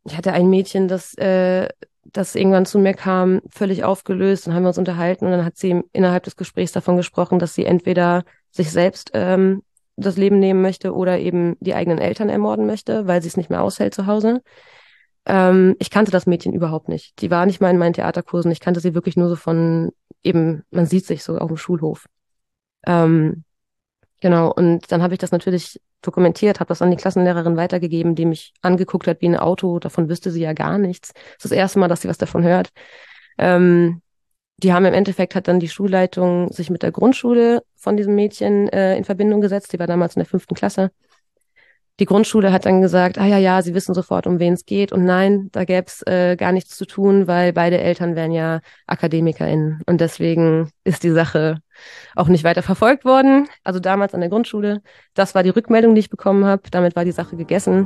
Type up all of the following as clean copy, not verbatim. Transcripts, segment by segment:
ich hatte ein Mädchen, das irgendwann zu mir kam, völlig aufgelöst, und haben wir uns unterhalten, und dann hat sie innerhalb des Gesprächs davon gesprochen, dass sie entweder sich selbst das Leben nehmen möchte oder eben die eigenen Eltern ermorden möchte, weil sie es nicht mehr aushält zu Hause. Ich kannte das Mädchen überhaupt nicht. Die war nicht mal in meinen Theaterkursen. Ich kannte sie wirklich nur so von eben, man sieht sich so auf dem Schulhof. Ähm, genau, und dann habe ich das natürlich dokumentiert, habe das an die Klassenlehrerin weitergegeben, die mich angeguckt hat wie ein Auto. Davon wüsste sie ja gar nichts. Das ist das erste Mal, dass sie was davon hört. Ähm, Die haben im Endeffekt, hat dann die Schulleitung sich mit der Grundschule von diesem Mädchen in Verbindung gesetzt. Die war damals in der 5. Klasse. Die Grundschule hat dann gesagt, ah ja, ja, sie wissen sofort, um wen es geht. Und nein, da gäbe es gar nichts zu tun, weil beide Eltern wären ja AkademikerInnen. Und deswegen ist die Sache auch nicht weiter verfolgt worden. Also damals an der Grundschule. Das war die Rückmeldung, die ich bekommen habe. Damit war die Sache gegessen.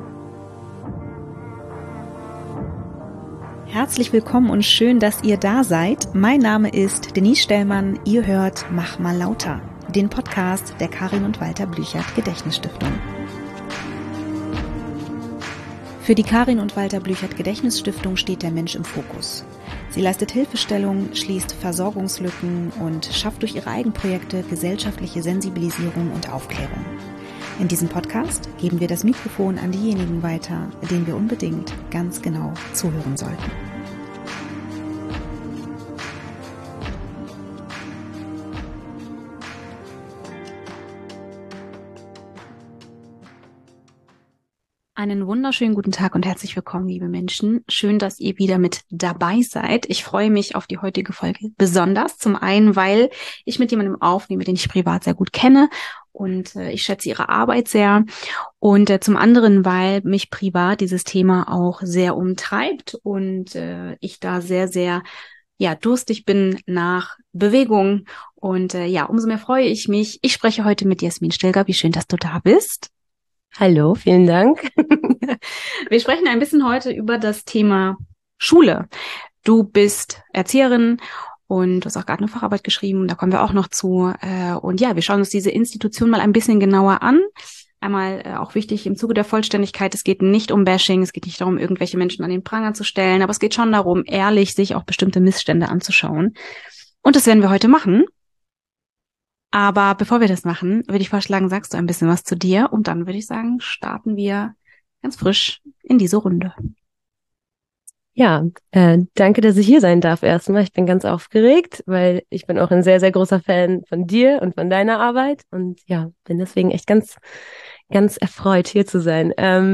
Herzlich willkommen und schön, dass ihr da seid. Mein Name ist Denise Stellmann. Ihr hört Mach mal lauter, den Podcast der Karin und Walter Blüchert Gedächtnisstiftung. Für die Karin und Walter Blüchert Gedächtnisstiftung steht der Mensch im Fokus. Sie leistet Hilfestellung, schließt Versorgungslücken und schafft durch ihre Eigenprojekte gesellschaftliche Sensibilisierung und Aufklärung. In diesem Podcast geben wir das Mikrofon an diejenigen weiter, denen wir unbedingt ganz genau zuhören sollten. Einen wunderschönen guten Tag und herzlich willkommen, liebe Menschen. Schön, dass ihr wieder mit dabei seid. Ich freue mich auf die heutige Folge besonders. Zum einen, weil ich mit jemandem aufnehme, den ich privat sehr gut kenne, und ich schätze ihre Arbeit sehr. Und zum anderen, weil mich privat dieses Thema auch sehr umtreibt und ich da sehr, sehr durstig bin nach Bewegung. Und umso mehr freue ich mich. Ich spreche heute mit Jasmin Stilger. Wie schön, dass du da bist. Hallo, vielen Dank. Wir sprechen ein bisschen heute über das Thema Schule. Du bist Erzieherin und du hast auch gerade eine Facharbeit geschrieben, da kommen wir auch noch zu. Und ja, wir schauen uns diese Institution mal ein bisschen genauer an. Einmal auch wichtig im Zuge der Vollständigkeit, es geht nicht um Bashing, es geht nicht darum, irgendwelche Menschen an den Pranger zu stellen, aber es geht schon darum, ehrlich sich auch bestimmte Missstände anzuschauen. Und das werden wir heute machen. Aber bevor wir das machen, würde ich vorschlagen, sagst du ein bisschen was zu dir, und dann würde ich sagen, starten wir ganz frisch in diese Runde. Ja, danke, dass ich hier sein darf erstmal. Ich bin ganz aufgeregt, weil ich bin auch ein sehr, sehr großer Fan von dir und von deiner Arbeit, und ja, bin deswegen echt ganz, ganz erfreut, hier zu sein.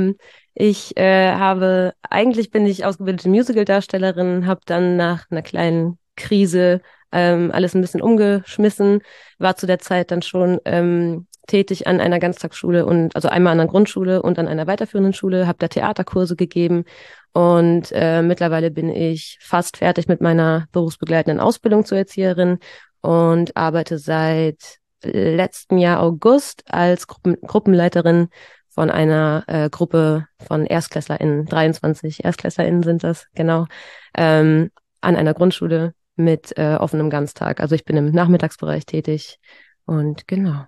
Eigentlich bin ich ausgebildete Musical-Darstellerin, habe dann nach einer kleinen Krise alles ein bisschen umgeschmissen, war zu der Zeit dann schon tätig an einer Ganztagsschule, und also einmal an einer Grundschule und an einer weiterführenden Schule, habe da Theaterkurse gegeben, und mittlerweile bin ich fast fertig mit meiner berufsbegleitenden Ausbildung zur Erzieherin und arbeite seit letztem Jahr August als Gruppenleiterin von einer Gruppe von ErstklässlerInnen, 23 ErstklässlerInnen sind das, genau, an einer Grundschule mit offenem Ganztag. Also ich bin im Nachmittagsbereich tätig, und genau.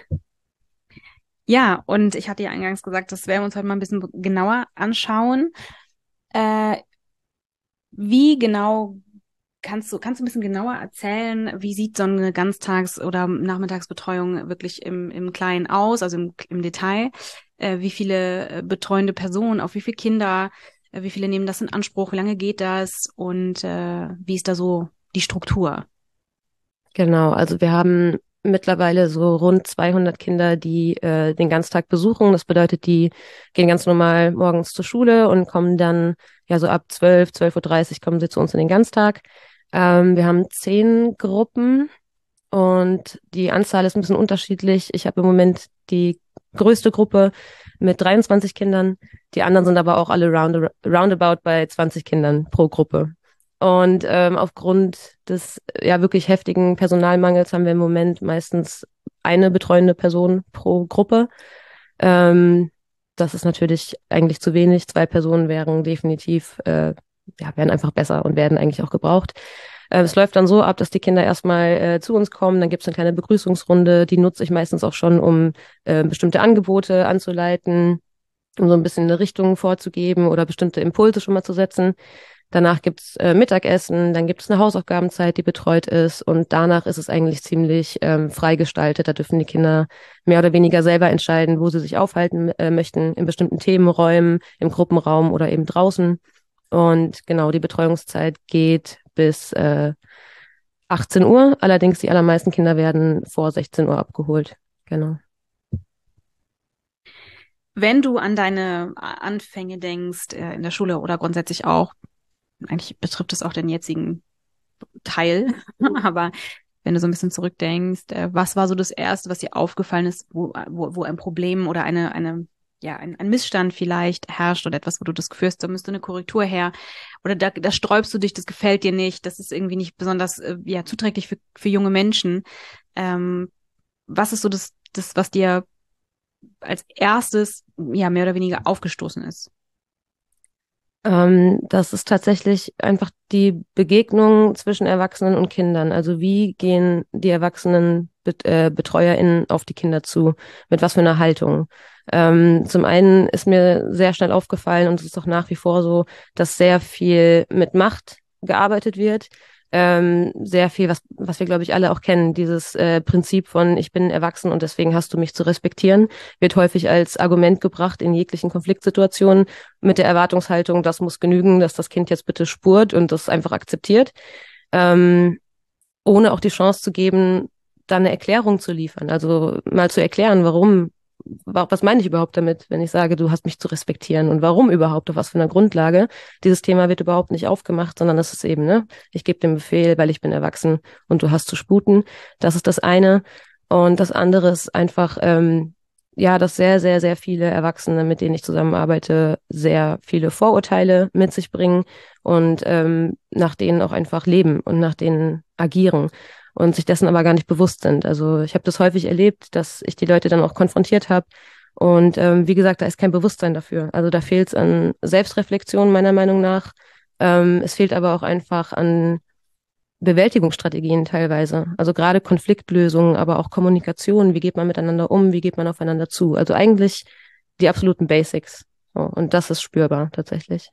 Ja, und ich hatte ja eingangs gesagt, das werden wir uns heute mal ein bisschen genauer anschauen. Wie genau kannst du ein bisschen genauer erzählen, wie sieht so eine Ganztags- oder Nachmittagsbetreuung wirklich im Kleinen aus, also im Detail? Wie viele betreuende Personen, auf wie viele Kinder, wie viele nehmen das in Anspruch, wie lange geht das, und wie ist da so die Struktur? Genau, also wir haben mittlerweile so rund 200 Kinder, die den Ganztag besuchen. Das bedeutet, die gehen ganz normal morgens zur Schule und kommen dann, ja, so ab 12:30 kommen sie zu uns in den Ganztag. Wir haben 10 Gruppen, und die Anzahl ist ein bisschen unterschiedlich. Ich habe im Moment die größte Gruppe mit 23 Kindern. Die anderen sind aber auch alle roundabout bei 20 Kindern pro Gruppe. Und aufgrund des ja wirklich heftigen Personalmangels haben wir im Moment meistens eine betreuende Person pro Gruppe. Das ist natürlich eigentlich zu wenig. 2 Personen wären definitiv, wären einfach besser und werden eigentlich auch gebraucht. Es läuft dann so ab, dass die Kinder erstmal zu uns kommen, dann gibt es eine kleine Begrüßungsrunde, die nutze ich meistens auch schon, um bestimmte Angebote anzuleiten. um so ein bisschen eine Richtung vorzugeben oder bestimmte Impulse schon mal zu setzen. Danach gibt's Mittagessen, dann gibt es eine Hausaufgabenzeit, die betreut ist und danach ist es eigentlich ziemlich frei gestaltet. Da dürfen die Kinder mehr oder weniger selber entscheiden, wo sie sich aufhalten möchten, in bestimmten Themenräumen, im Gruppenraum oder eben draußen. Und genau, die Betreuungszeit geht bis 18 Uhr. Allerdings die allermeisten Kinder werden vor 16 Uhr abgeholt. Genau. Wenn du an deine Anfänge denkst, in der Schule oder grundsätzlich auch, eigentlich betrifft es auch den jetzigen Teil, aber wenn du so ein bisschen zurückdenkst, was war so das Erste, was dir aufgefallen ist, wo ein Problem oder ein Missstand vielleicht herrscht oder etwas, wo du das Gefühl hast, da müsste eine Korrektur her oder da sträubst du dich, das gefällt dir nicht, das ist irgendwie nicht besonders zuträglich für junge Menschen. Was ist so das, was dir als erstes mehr oder weniger aufgestoßen ist? Das ist tatsächlich einfach die Begegnung zwischen Erwachsenen und Kindern. Also wie gehen die Erwachsenen BetreuerInnen auf die Kinder zu? Mit was für einer Haltung? Zum einen ist mir sehr schnell aufgefallen und es ist auch nach wie vor so, dass sehr viel mit Macht gearbeitet wird. Sehr viel, was wir, glaube ich, alle auch kennen, dieses Prinzip von ich bin erwachsen und deswegen hast du mich zu respektieren, wird häufig als Argument gebracht in jeglichen Konfliktsituationen mit der Erwartungshaltung, das muss genügen, dass das Kind jetzt bitte spurt und das einfach akzeptiert, ohne auch die Chance zu geben, da eine Erklärung zu liefern. Also mal zu erklären, was meine ich überhaupt damit, wenn ich sage, du hast mich zu respektieren und warum überhaupt, auf was für einer Grundlage. Dieses Thema wird überhaupt nicht aufgemacht, sondern es ist eben, ne, ich gebe den Befehl, weil ich bin erwachsen und du hast zu sputen. Das ist das eine. Und das andere ist einfach, dass sehr, sehr, sehr viele Erwachsene, mit denen ich zusammenarbeite, sehr viele Vorurteile mit sich bringen und nach denen auch einfach leben und nach denen agieren und sich dessen aber gar nicht bewusst sind. Also ich habe das häufig erlebt, dass ich die Leute dann auch konfrontiert habe. Und wie gesagt, da ist kein Bewusstsein dafür. Also da fehlt es an Selbstreflexion meiner Meinung nach. Es fehlt aber auch einfach an Bewältigungsstrategien teilweise. Also gerade Konfliktlösungen, aber auch Kommunikation. Wie geht man miteinander um? Wie geht man aufeinander zu? Also eigentlich die absoluten Basics. So, und das ist spürbar tatsächlich.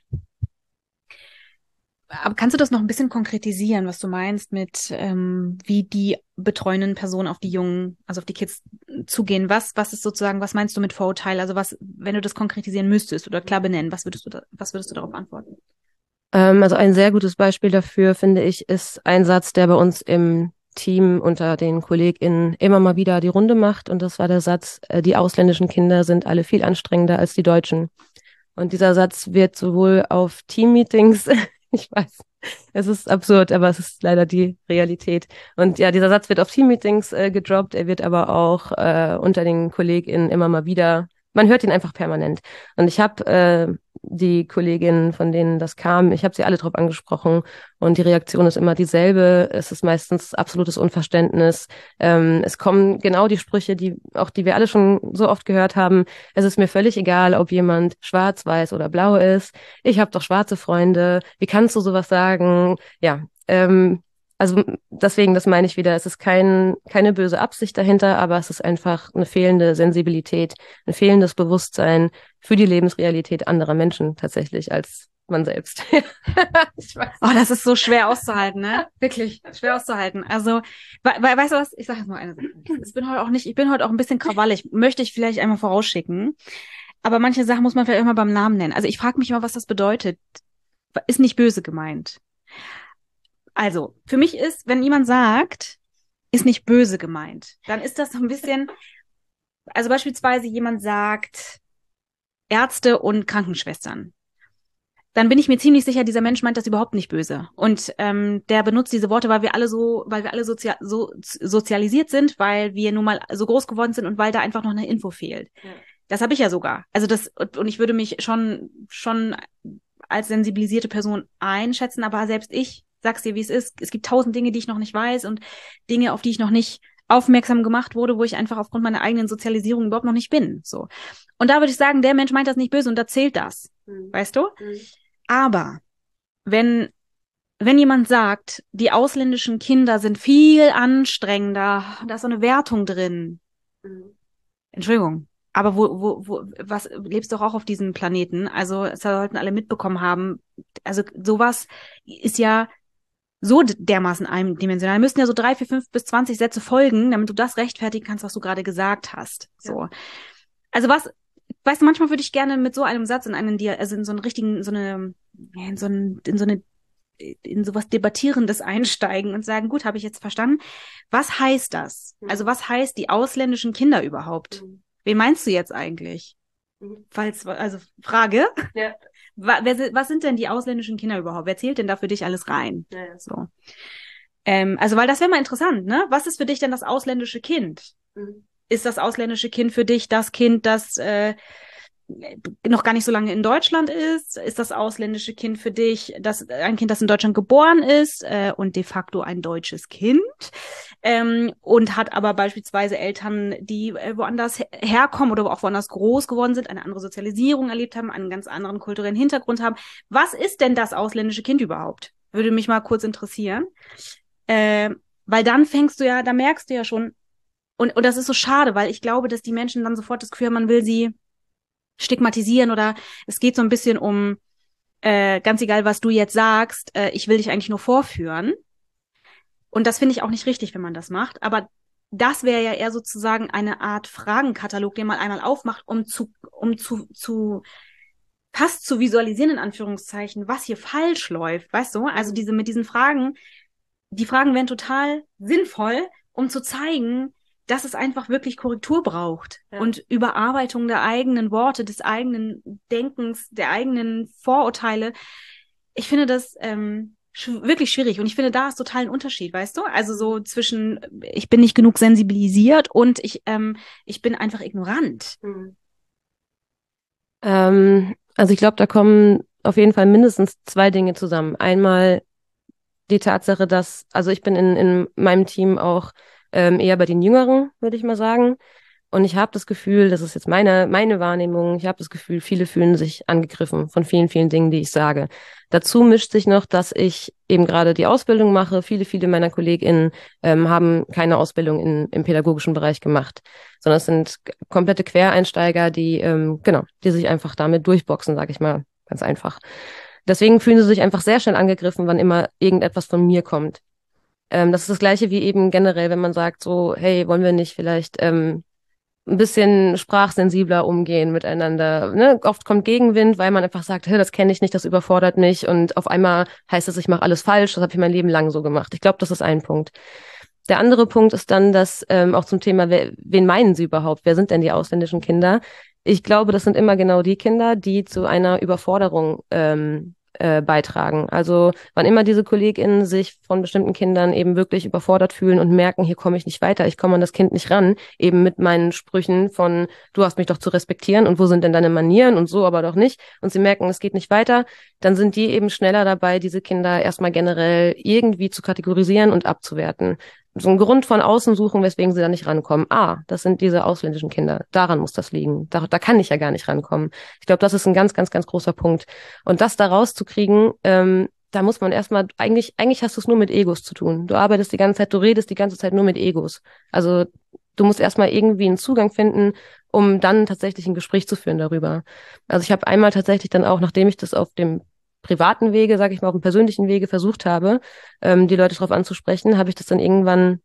Aber kannst du das noch ein bisschen konkretisieren, was du meinst mit, wie die betreuenden Personen auf die Jungen, also auf die Kids zugehen? Was ist sozusagen, was meinst du mit Vorurteil? Also was, wenn du das konkretisieren müsstest oder klar benennen, was würdest du darauf antworten? Also ein sehr gutes Beispiel dafür, finde ich, ist ein Satz, der bei uns im Team unter den KollegInnen immer mal wieder die Runde macht. Und das war der Satz, die ausländischen Kinder sind alle viel anstrengender als die Deutschen. Und dieser Satz wird sowohl auf Teammeetings, ich weiß, es ist absurd, aber es ist leider die Realität. Und ja, dieser Satz wird auf Teammeetings gedroppt, er wird aber auch unter den KollegInnen immer mal wieder, man hört ihn einfach permanent. Und ich habe die Kolleginnen, von denen das kam, ich habe sie alle drauf angesprochen und die Reaktion ist immer dieselbe. Es ist meistens absolutes Unverständnis. Es kommen genau die Sprüche, die wir alle schon so oft gehört haben. Es ist mir völlig egal, ob jemand schwarz, weiß oder blau ist. Ich habe doch schwarze Freunde. Wie kannst du sowas sagen? Ja, also deswegen, das meine ich wieder, es ist keine böse Absicht dahinter, aber es ist einfach eine fehlende Sensibilität, ein fehlendes Bewusstsein für die Lebensrealität anderer Menschen tatsächlich als man selbst. Ich weiß. Oh, das ist so schwer auszuhalten, ne? Wirklich schwer auszuhalten. Also, weißt du was? Ich sage jetzt mal eine Sache. Ich bin heute auch ein bisschen krawallig. Möchte ich vielleicht einmal vorausschicken. Aber manche Sachen muss man vielleicht immer beim Namen nennen. Also ich frage mich immer, was das bedeutet. Ist nicht böse gemeint. Also, für mich ist, wenn jemand sagt, ist nicht böse gemeint, dann ist das so ein bisschen, also beispielsweise jemand sagt, Ärzte und Krankenschwestern. Dann bin ich mir ziemlich sicher, dieser Mensch meint das überhaupt nicht böse. Und der benutzt diese Worte, weil wir alle sozialisiert sind, weil wir nun mal so groß geworden sind und weil da einfach noch eine Info fehlt. Ja. Das habe ich ja sogar. Also und ich würde mich schon als sensibilisierte Person einschätzen, aber selbst ich sag's dir, wie es ist. Es gibt 1000 Dinge, die ich noch nicht weiß und Dinge, auf die ich noch nicht aufmerksam gemacht wurde, wo ich einfach aufgrund meiner eigenen Sozialisierung überhaupt noch nicht bin. So. Und da würde ich sagen, der Mensch meint das nicht böse und da zählt das. Weißt du? Aber wenn jemand sagt, die ausländischen Kinder sind viel anstrengender, da ist so eine Wertung drin. Entschuldigung. Aber was lebst du auch auf diesem Planeten? Also, es sollten alle mitbekommen haben. Also, sowas ist ja so dermaßen eindimensional. Da müssten ja so 3, 4, 5 bis 20 Sätze folgen, damit du das rechtfertigen kannst, was du gerade gesagt hast. So. Ja. Also weißt du, manchmal würde ich gerne mit so einem Satz in so einen richtigen, in sowas Debattierendes einsteigen und sagen, gut, habe ich jetzt verstanden. Was heißt das? Also was heißt die ausländischen Kinder überhaupt? Wen meinst du jetzt eigentlich? Also Frage. Ja. Was sind denn die ausländischen Kinder überhaupt? Wer zählt denn da für dich alles rein? Ja. So. Also, weil das wäre mal interessant, ne? Was ist für dich denn das ausländische Kind? Ist das ausländische Kind für dich das Kind, das noch gar nicht so lange in Deutschland ist? Ist das ausländische Kind für dich ein Kind, das in Deutschland geboren ist und de facto ein deutsches Kind und hat aber beispielsweise Eltern, die woanders herkommen oder auch woanders groß geworden sind, eine andere Sozialisierung erlebt haben, einen ganz anderen kulturellen Hintergrund haben? Was ist denn das ausländische Kind überhaupt? Würde mich mal kurz interessieren. Weil dann da merkst du ja schon, und das ist so schade, weil ich glaube, dass die Menschen dann sofort das Gefühl haben, man will sie stigmatisieren oder es geht so ein bisschen um, ganz egal, was du jetzt sagst, ich will dich eigentlich nur vorführen. Und das finde ich auch nicht richtig, wenn man das macht. Aber das wäre ja eher sozusagen eine Art Fragenkatalog, den man einmal aufmacht, um fast zu visualisieren, in Anführungszeichen, was hier falsch läuft, weißt du? Also mit diesen Fragen, die Fragen wären total sinnvoll, um zu zeigen, dass es einfach wirklich Korrektur braucht und Überarbeitung der eigenen Worte, des eigenen Denkens, der eigenen Vorurteile. Ich finde das wirklich schwierig und ich finde, da ist total ein Unterschied, weißt du? Also so zwischen, ich bin nicht genug sensibilisiert und ich bin einfach ignorant. Also ich glaube, da kommen auf jeden Fall mindestens 2 Dinge zusammen. Einmal die Tatsache, also ich bin in meinem Team auch eher bei den Jüngeren, würde ich mal sagen. Und ich habe das Gefühl, das ist jetzt meine Wahrnehmung, ich habe das Gefühl, viele fühlen sich angegriffen von vielen, vielen Dingen, die ich sage. Dazu mischt sich noch, dass ich eben gerade die Ausbildung mache. Viele meiner KollegInnen haben keine Ausbildung im pädagogischen Bereich gemacht, sondern es sind komplette Quereinsteiger, die sich einfach damit durchboxen, sage ich mal, ganz einfach. Deswegen fühlen sie sich einfach sehr schnell angegriffen, wann immer irgendetwas von mir kommt. Das ist das Gleiche wie eben generell, wenn man sagt so, hey, wollen wir nicht vielleicht ein bisschen sprachsensibler umgehen miteinander. Ne? Oft kommt Gegenwind, weil man einfach sagt, hey, das kenne ich nicht, das überfordert mich und auf einmal heißt es, ich mache alles falsch, das habe ich mein Leben lang so gemacht. Ich glaube, das ist ein Punkt. Der andere Punkt ist dann, dass auch zum Thema, wen meinen Sie überhaupt? Wer sind denn die ausländischen Kinder? Ich glaube, das sind immer genau die Kinder, die zu einer Überforderung beitragen. Also wann immer diese KollegInnen sich von bestimmten Kindern eben wirklich überfordert fühlen und merken, hier komme ich nicht weiter, ich komme an das Kind nicht ran, eben mit meinen Sprüchen von, du hast mich doch zu respektieren und wo sind denn deine Manieren und so aber doch nicht, und sie merken, es geht nicht weiter, dann sind die eben schneller dabei, diese Kinder erstmal generell irgendwie zu kategorisieren und abzuwerten. So einen Grund von außen suchen, weswegen sie da nicht rankommen. Das sind diese ausländischen Kinder. Daran muss das liegen. Da kann ich ja gar nicht rankommen. Ich glaube, das ist ein ganz, ganz, ganz großer Punkt. Und das da rauszukriegen, da muss man erstmal, eigentlich hast du es nur mit Egos zu tun. Du arbeitest die ganze Zeit, du redest die ganze Zeit nur mit Egos. Also du musst erstmal irgendwie einen Zugang finden, um dann tatsächlich ein Gespräch zu führen darüber. Also ich habe einmal tatsächlich dann auch, nachdem ich das auf dem privaten Wege, sage ich mal, auf dem persönlichen Wege versucht habe, die Leute darauf anzusprechen, habe ich das dann irgendwann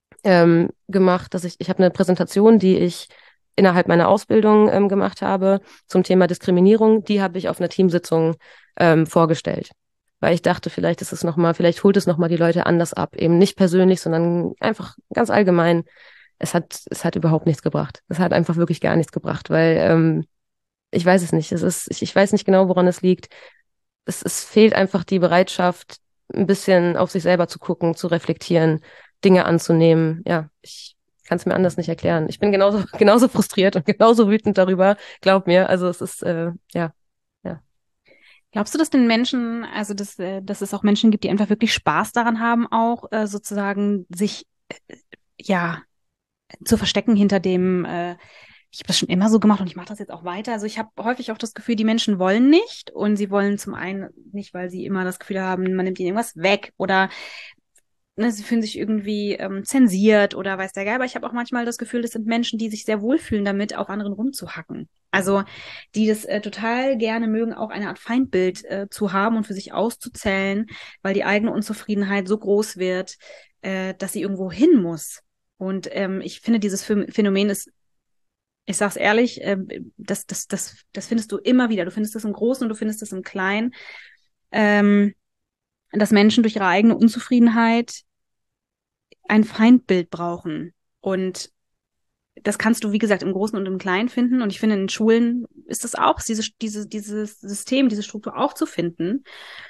gemacht, dass ich habe eine Präsentation, die ich innerhalb meiner Ausbildung gemacht habe zum Thema Diskriminierung, die habe ich auf einer Teamsitzung vorgestellt. Weil ich dachte, vielleicht vielleicht holt es nochmal die Leute anders ab. Eben nicht persönlich, sondern einfach ganz allgemein. Es hat überhaupt nichts gebracht. Es hat einfach wirklich gar nichts gebracht, weil ich weiß es nicht. Ich weiß nicht genau, woran es liegt. Es fehlt einfach die Bereitschaft, ein bisschen auf sich selber zu gucken, zu reflektieren, Dinge anzunehmen. Ja, ich kann es mir anders nicht erklären. Ich bin genauso frustriert und genauso wütend darüber, glaub mir. Also es ist, ja. Glaubst du, dass den Menschen, also dass es auch Menschen gibt, die einfach wirklich Spaß daran haben, auch sozusagen sich zu verstecken hinter dem, ich habe das schon immer so gemacht und ich mache das jetzt auch weiter. Also ich habe häufig auch das Gefühl, die Menschen wollen nicht und sie wollen zum einen nicht, weil sie immer das Gefühl haben, man nimmt ihnen irgendwas weg oder ne, sie fühlen sich irgendwie zensiert oder weiß der Geil. Aber ich habe auch manchmal das Gefühl, das sind Menschen, die sich sehr wohlfühlen damit, auf anderen rumzuhacken. Also die das total gerne mögen, auch eine Art Feindbild zu haben und für sich auszuzählen, weil die eigene Unzufriedenheit so groß wird, dass sie irgendwo hin muss. Und ich finde, dieses Phänomen ist, ich sag's ehrlich, das findest du immer wieder. Du findest es im Großen und du findest es im Kleinen, dass Menschen durch ihre eigene Unzufriedenheit ein Feindbild brauchen. Und das kannst du, wie gesagt, im Großen und im Kleinen finden. Und ich finde, in Schulen ist das auch, dieses System, diese Struktur auch zu finden.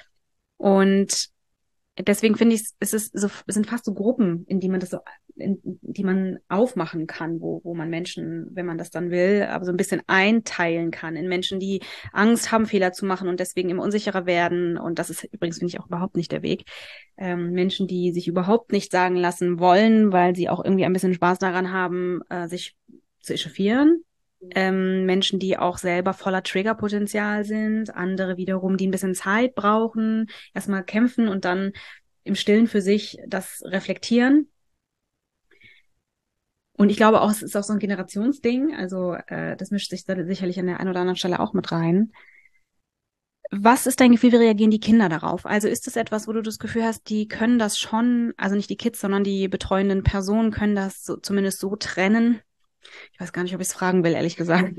Und deswegen finde ich, es sind fast so Gruppen, in die man die man aufmachen kann, wo man Menschen, wenn man das dann will, aber so ein bisschen einteilen kann in Menschen, die Angst haben, Fehler zu machen und deswegen immer unsicherer werden. Und das ist übrigens, finde ich, auch überhaupt nicht der Weg. Menschen, die sich überhaupt nicht sagen lassen wollen, weil sie auch irgendwie ein bisschen Spaß daran haben, sich zu echauffieren. Menschen, die auch selber voller Triggerpotenzial sind, andere wiederum, die ein bisschen Zeit brauchen, erstmal kämpfen und dann im Stillen für sich das reflektieren. Und ich glaube auch, es ist auch so ein Generationsding, also das mischt sich da sicherlich an der einen oder anderen Stelle auch mit rein. Was ist dein Gefühl, wie reagieren die Kinder darauf? Also ist das etwas, wo du das Gefühl hast, die können das schon, also nicht die Kids, sondern die betreuenden Personen können das so, zumindest so trennen? Ich weiß gar nicht, ob ich es fragen will, ehrlich gesagt.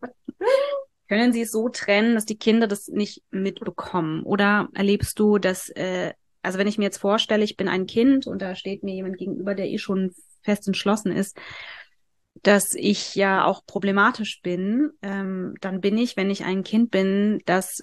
Können sie es so trennen, dass die Kinder das nicht mitbekommen? Oder erlebst du, dass, also wenn ich mir jetzt vorstelle, ich bin ein Kind und da steht mir jemand gegenüber, der schon fest entschlossen ist, dass ich ja auch problematisch bin, dann bin ich, wenn ich ein Kind bin, das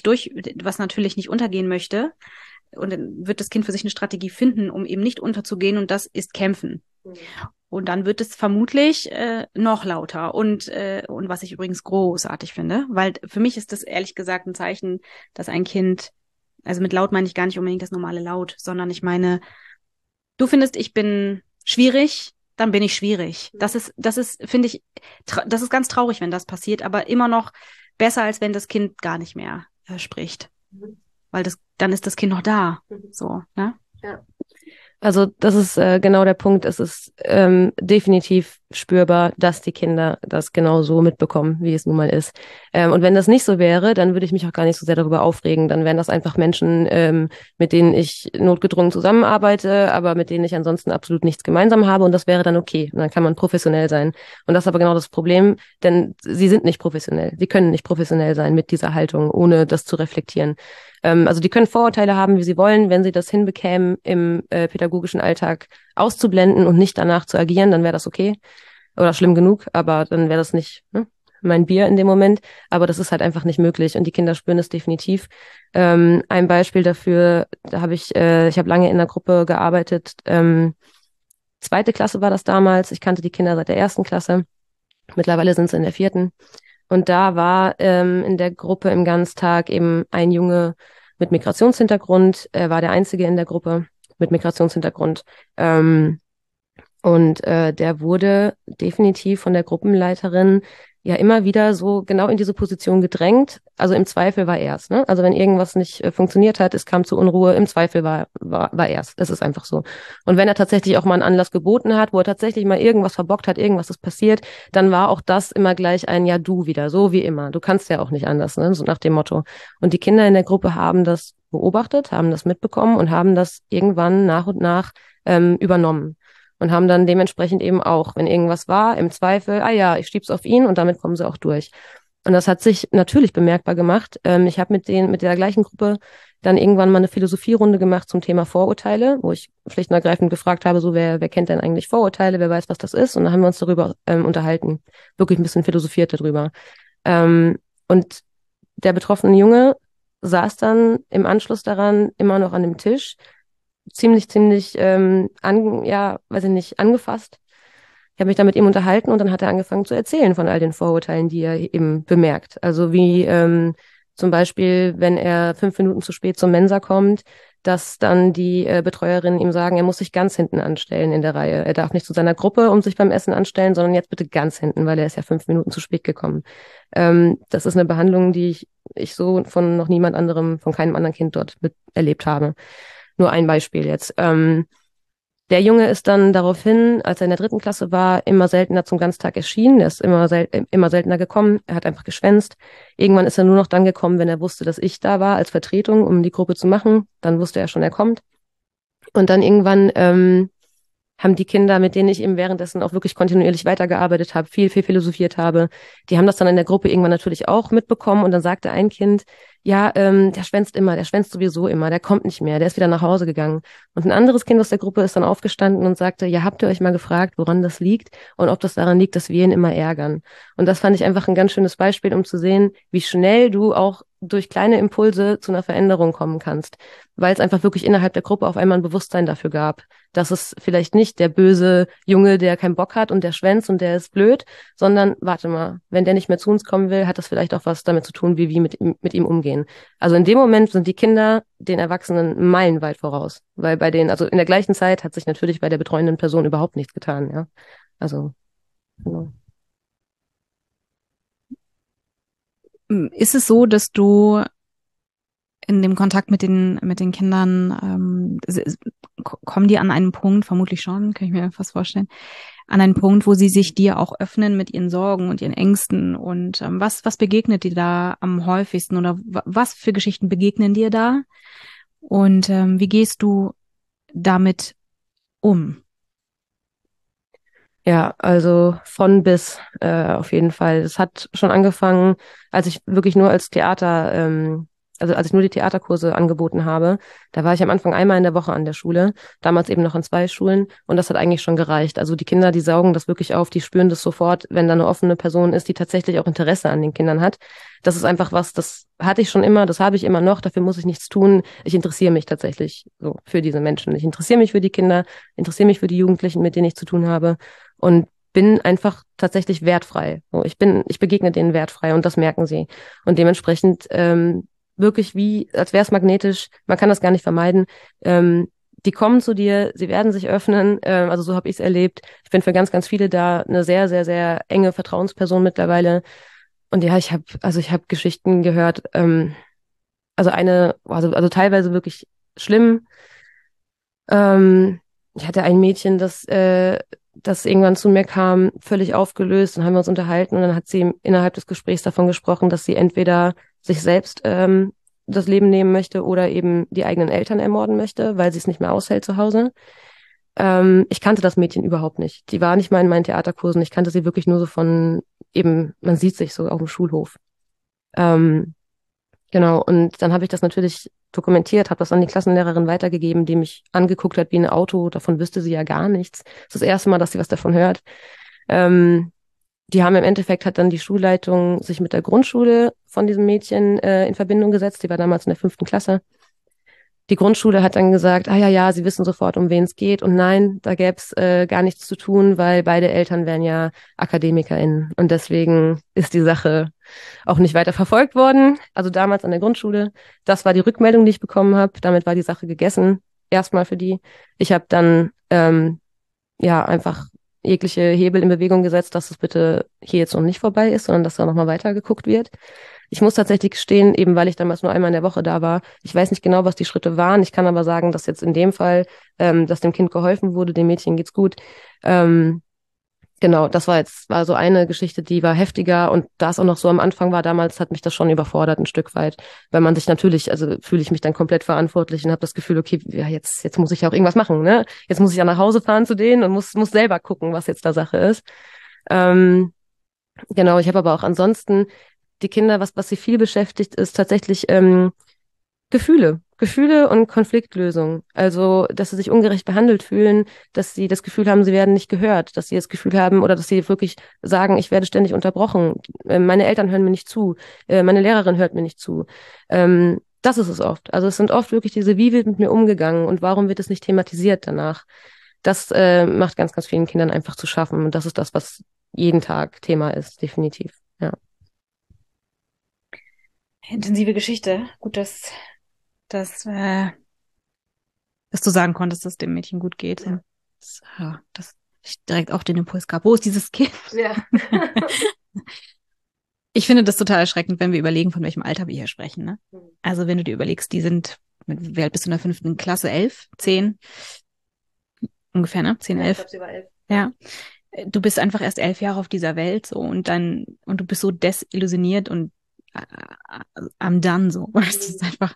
was natürlich nicht untergehen möchte, und dann wird das Kind für sich eine Strategie finden, um eben nicht unterzugehen, und das ist kämpfen. Mhm. Und dann wird es vermutlich noch lauter und was ich übrigens großartig finde, weil für mich ist das ehrlich gesagt ein Zeichen, dass ein Kind, also mit laut meine ich gar nicht unbedingt das normale Laut, sondern ich meine, du findest, ich bin schwierig, dann bin ich schwierig. Das ist, finde ich, das ist ganz traurig, wenn das passiert, aber immer noch besser, als wenn das Kind gar nicht mehr spricht. Weil dann ist das Kind noch da. So, ne? Ja. Also das ist genau der Punkt. Es ist definitiv spürbar, dass die Kinder das genau so mitbekommen, wie es nun mal ist. Und wenn das nicht so wäre, dann würde ich mich auch gar nicht so sehr darüber aufregen. Dann wären das einfach Menschen, mit denen ich notgedrungen zusammenarbeite, aber mit denen ich ansonsten absolut nichts gemeinsam habe. Und das wäre dann okay. Und dann kann man professionell sein. Und das ist aber genau das Problem, denn sie sind nicht professionell. Sie können nicht professionell sein mit dieser Haltung, ohne das zu reflektieren. Also die können Vorurteile haben, wie sie wollen. Wenn sie das hinbekämen, im pädagogischen Alltag auszublenden und nicht danach zu agieren, dann wäre das okay oder schlimm genug, aber dann wäre das nicht mein Bier in dem Moment. Aber das ist halt einfach nicht möglich und die Kinder spüren es definitiv. Ein Beispiel dafür, da habe ich habe lange in einer Gruppe gearbeitet. 2. Klasse war das damals. Ich kannte die Kinder seit der 1. Klasse. Mittlerweile sind sie in der 4. Und da war in der Gruppe im Ganztag eben ein Junge mit Migrationshintergrund. Er war der Einzige in der Gruppe mit Migrationshintergrund. Der wurde definitiv von der Gruppenleiterin ja immer wieder so genau in diese Position gedrängt. Also im Zweifel war er es. Ne? Also wenn irgendwas nicht funktioniert hat, es kam zu Unruhe, im Zweifel war er es. Das ist einfach so. Und wenn er tatsächlich auch mal einen Anlass geboten hat, wo er tatsächlich mal irgendwas verbockt hat, irgendwas ist passiert, dann war auch das immer gleich ein Ja, du wieder, so wie immer. Du kannst ja auch nicht anders, ne? So nach dem Motto. Und die Kinder in der Gruppe haben das beobachtet, haben das mitbekommen und haben das irgendwann nach und nach übernommen. Und haben dann dementsprechend eben auch, wenn irgendwas war, im Zweifel, ja, ich schieb's auf ihn und damit kommen sie auch durch. Und das hat sich natürlich bemerkbar gemacht. Ich habe mit der gleichen Gruppe dann irgendwann mal eine Philosophierunde gemacht zum Thema Vorurteile, wo ich schlicht und ergreifend gefragt habe, so wer kennt denn eigentlich Vorurteile, wer weiß, was das ist? Und dann haben wir uns darüber unterhalten, wirklich ein bisschen philosophiert darüber. Und der betroffene Junge saß dann im Anschluss daran immer noch an dem Tisch, ziemlich, weiß ich nicht, angefasst. Ich habe mich da mit ihm unterhalten und dann hat er angefangen zu erzählen von all den Vorurteilen, die er eben bemerkt. Also wie zum Beispiel, wenn er 5 Minuten zu spät zur Mensa kommt, dass dann die Betreuerinnen ihm sagen, er muss sich ganz hinten anstellen in der Reihe. Er darf nicht zu seiner Gruppe sich beim Essen anstellen, sondern jetzt bitte ganz hinten, weil er ist ja 5 Minuten zu spät gekommen. Das ist eine Behandlung, die ich so von noch niemand anderem, von keinem anderen Kind dort erlebt habe. Nur ein Beispiel jetzt. Der Junge ist dann daraufhin, als er in der 3. Klasse war, immer seltener zum Ganztag erschienen. Er ist immer seltener gekommen. Er hat einfach geschwänzt. Irgendwann ist er nur noch dann gekommen, wenn er wusste, dass ich da war als Vertretung, um die Gruppe zu machen. Dann wusste er schon, er kommt. Und dann irgendwann haben die Kinder, mit denen ich eben währenddessen auch wirklich kontinuierlich weitergearbeitet habe, viel philosophiert habe, die haben das dann in der Gruppe irgendwann natürlich auch mitbekommen. Und dann sagte ein Kind, ja, der schwänzt sowieso immer, der kommt nicht mehr, der ist wieder nach Hause gegangen. Und ein anderes Kind aus der Gruppe ist dann aufgestanden und sagte, ja, habt ihr euch mal gefragt, woran das liegt und ob das daran liegt, dass wir ihn immer ärgern? Und das fand ich einfach ein ganz schönes Beispiel, um zu sehen, wie schnell du auch durch kleine Impulse zu einer Veränderung kommen kannst, weil es einfach wirklich innerhalb der Gruppe auf einmal ein Bewusstsein dafür gab, dass es vielleicht nicht der böse Junge, der keinen Bock hat und der schwänzt und der ist blöd, sondern warte mal, wenn der nicht mehr zu uns kommen will, hat das vielleicht auch was damit zu tun, wie wir mit ihm umgehen. Also in dem Moment sind die Kinder den Erwachsenen meilenweit voraus, weil also in der gleichen Zeit hat sich natürlich bei der betreuenden Person überhaupt nichts getan, ja. Also, genau. Ist es so, dass du in dem Kontakt mit den Kindern, kommen die an einen Punkt, vermutlich schon, kann ich mir fast vorstellen, an einen Punkt, wo sie sich dir auch öffnen mit ihren Sorgen und ihren Ängsten und was begegnet dir da am häufigsten oder was für Geschichten begegnen dir da und wie gehst du damit um? Ja, also von bis auf jeden Fall. Es hat schon angefangen, als ich wirklich nur also als ich nur die Theaterkurse angeboten habe. Da war ich am Anfang einmal in der Woche an der Schule, damals eben noch an 2 Schulen und das hat eigentlich schon gereicht. Also die Kinder, die saugen das wirklich auf, die spüren das sofort, wenn da eine offene Person ist, die tatsächlich auch Interesse an den Kindern hat. Das ist einfach was, das hatte ich schon immer, das habe ich immer noch, dafür muss ich nichts tun. Ich interessiere mich tatsächlich so für diese Menschen. Ich interessiere mich für die Kinder, interessiere mich für die Jugendlichen, mit denen ich zu tun habe. Und bin einfach tatsächlich wertfrei. So, ich begegne denen wertfrei und das merken sie. Und dementsprechend wirklich wie, als wäre es magnetisch, man kann das gar nicht vermeiden. Die kommen zu dir, sie werden sich öffnen, also so habe ich es erlebt. Ich bin für ganz, ganz viele da eine sehr, sehr, sehr enge Vertrauensperson mittlerweile. Und ja, ich habe Geschichten gehört, also teilweise wirklich schlimm. Ich hatte ein Mädchen, das irgendwann zu mir kam, völlig aufgelöst, und haben wir uns unterhalten und dann hat sie innerhalb des Gesprächs davon gesprochen, dass sie entweder sich selbst das Leben nehmen möchte oder eben die eigenen Eltern ermorden möchte, weil sie es nicht mehr aushält zu Hause. Ich kannte das Mädchen überhaupt nicht. Die war nicht mal in meinen Theaterkursen. Ich kannte sie wirklich nur so von eben, man sieht sich so auf dem Schulhof. Ähm, Genau, und dann habe ich das natürlich dokumentiert, habe das an die Klassenlehrerin weitergegeben, die mich angeguckt hat wie ein Auto. Davon wüsste sie ja gar nichts. Das ist das erste Mal, dass sie was davon hört. Ähm, Die haben im Endeffekt, hat dann die Schulleitung sich mit der Grundschule von diesem Mädchen in Verbindung gesetzt. Die war damals in der 5. Klasse. Die Grundschule hat dann gesagt, ja, sie wissen sofort, um wen es geht. Und nein, da gäbe es gar nichts zu tun, weil beide Eltern wären ja AkademikerInnen. Und deswegen ist die Sache auch nicht weiter verfolgt worden. Also damals an der Grundschule. Das war die Rückmeldung, die ich bekommen habe. Damit war die Sache gegessen. Erstmal für die. Ich habe dann einfach jegliche Hebel in Bewegung gesetzt, dass es bitte hier jetzt noch nicht vorbei ist, sondern dass da nochmal weiter geguckt wird. Ich muss tatsächlich gestehen, eben weil ich damals nur einmal in der Woche da war, ich weiß nicht genau, was die Schritte waren. Ich kann aber sagen, dass jetzt in dem Fall, dass dem Kind geholfen wurde, dem Mädchen geht's gut. Genau, das war so eine Geschichte, die war heftiger, und da es auch noch so am Anfang war damals, hat mich das schon überfordert ein Stück weit, weil man sich natürlich, also fühle ich mich dann komplett verantwortlich und habe das Gefühl, okay, ja, jetzt muss ich ja auch irgendwas machen, ne? Jetzt muss ich ja nach Hause fahren zu denen und muss selber gucken, was jetzt da Sache ist. Genau, ich habe aber auch ansonsten die Kinder, was sie viel beschäftigt, ist tatsächlich Gefühle und Konfliktlösung. Also, dass sie sich ungerecht behandelt fühlen, dass sie das Gefühl haben, sie werden nicht gehört, dass sie das Gefühl haben oder dass sie wirklich sagen, ich werde ständig unterbrochen, meine Eltern hören mir nicht zu, meine Lehrerin hört mir nicht zu. Das ist es oft. Also es sind oft wirklich diese, wie wird mit mir umgegangen und warum wird es nicht thematisiert danach? Das macht ganz, ganz vielen Kindern einfach zu schaffen, und das ist das, was jeden Tag Thema ist, definitiv. Ja. Intensive Geschichte. Gut, dass du sagen konntest, dass dem Mädchen gut geht. Ja. Dass ich direkt auch den Impuls gab. Wo ist dieses Kind? Ja. Ich finde das total erschreckend, wenn wir überlegen, von welchem Alter wir hier sprechen. Ne? Also wenn du dir überlegst, die sind, wie alt bist du in der 5. Klasse? 11, 10? ungefähr, ne? 10, 11. Ich glaube, sie war 11. Ja. Du bist einfach erst 11 Jahre auf dieser Welt so und du bist so desillusioniert und am done so. Es ist einfach,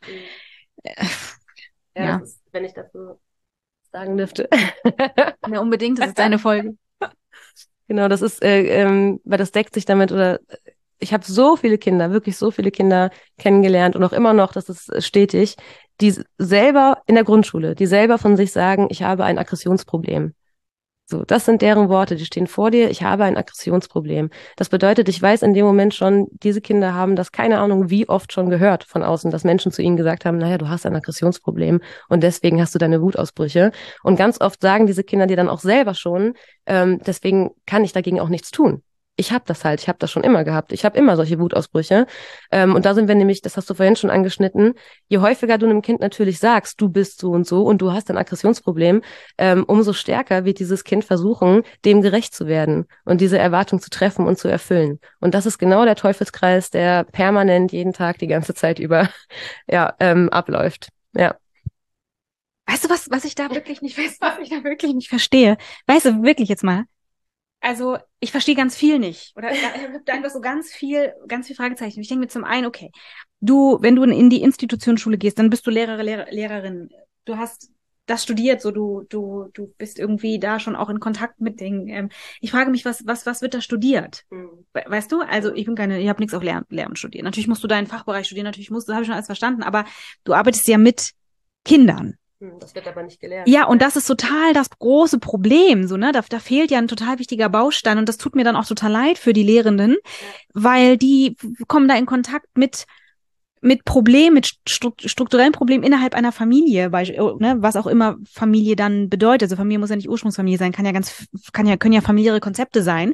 ja. Das ist, wenn ich das so sagen dürfte. Ja, unbedingt, das ist deine Folge. Genau, das ist, weil das deckt sich damit, oder ich habe so viele Kinder, wirklich so viele Kinder kennengelernt und auch immer noch, das ist stetig, die selber in der Grundschule, die selber von sich sagen, ich habe ein Aggressionsproblem. So, das sind deren Worte, die stehen vor dir, ich habe ein Aggressionsproblem. Das bedeutet, ich weiß in dem Moment schon, diese Kinder haben das keine Ahnung wie oft schon gehört von außen, dass Menschen zu ihnen gesagt haben, naja, du hast ein Aggressionsproblem und deswegen hast du deine Wutausbrüche. Und ganz oft sagen diese Kinder dir dann auch selber schon, deswegen kann ich dagegen auch nichts tun. Ich habe das halt, ich habe das schon immer gehabt. Ich habe immer solche Wutausbrüche. Und da sind wir nämlich, das hast du vorhin schon angeschnitten, je häufiger du einem Kind natürlich sagst, du bist so und du hast ein Aggressionsproblem, umso stärker wird dieses Kind versuchen, dem gerecht zu werden und diese Erwartung zu treffen und zu erfüllen. Und das ist genau der Teufelskreis, der permanent jeden Tag die ganze Zeit über abläuft. Ja. Weißt du, was ich da wirklich nicht weiß, was ich da wirklich nicht verstehe? Weißt du, wirklich jetzt mal? Also, ich verstehe ganz viel nicht. Oder ich habe da einfach so ganz viel Fragezeichen. Ich denke mir zum einen, okay, wenn du in die Institutionsschule gehst, dann bist du Lehrerin. Du hast das studiert, so du bist irgendwie da schon auch in Kontakt mit Dingen. Ich frage mich, was wird da studiert? Weißt du? Also ich habe nichts auf Lehramt studiert. Natürlich musst du deinen Fachbereich studieren, das habe ich schon alles verstanden, aber du arbeitest ja mit Kindern. Das wird aber nicht gelernt. Ja, und das ist total das große Problem, so, ne? Da fehlt ja ein total wichtiger Baustein und das tut mir dann auch total leid für die Lehrenden, weil die kommen da in Kontakt mit Problemen, mit strukturellen Problemen innerhalb einer Familie, ne? Was auch immer Familie dann bedeutet. Also Familie muss ja nicht Ursprungsfamilie sein, können ja familiäre Konzepte sein.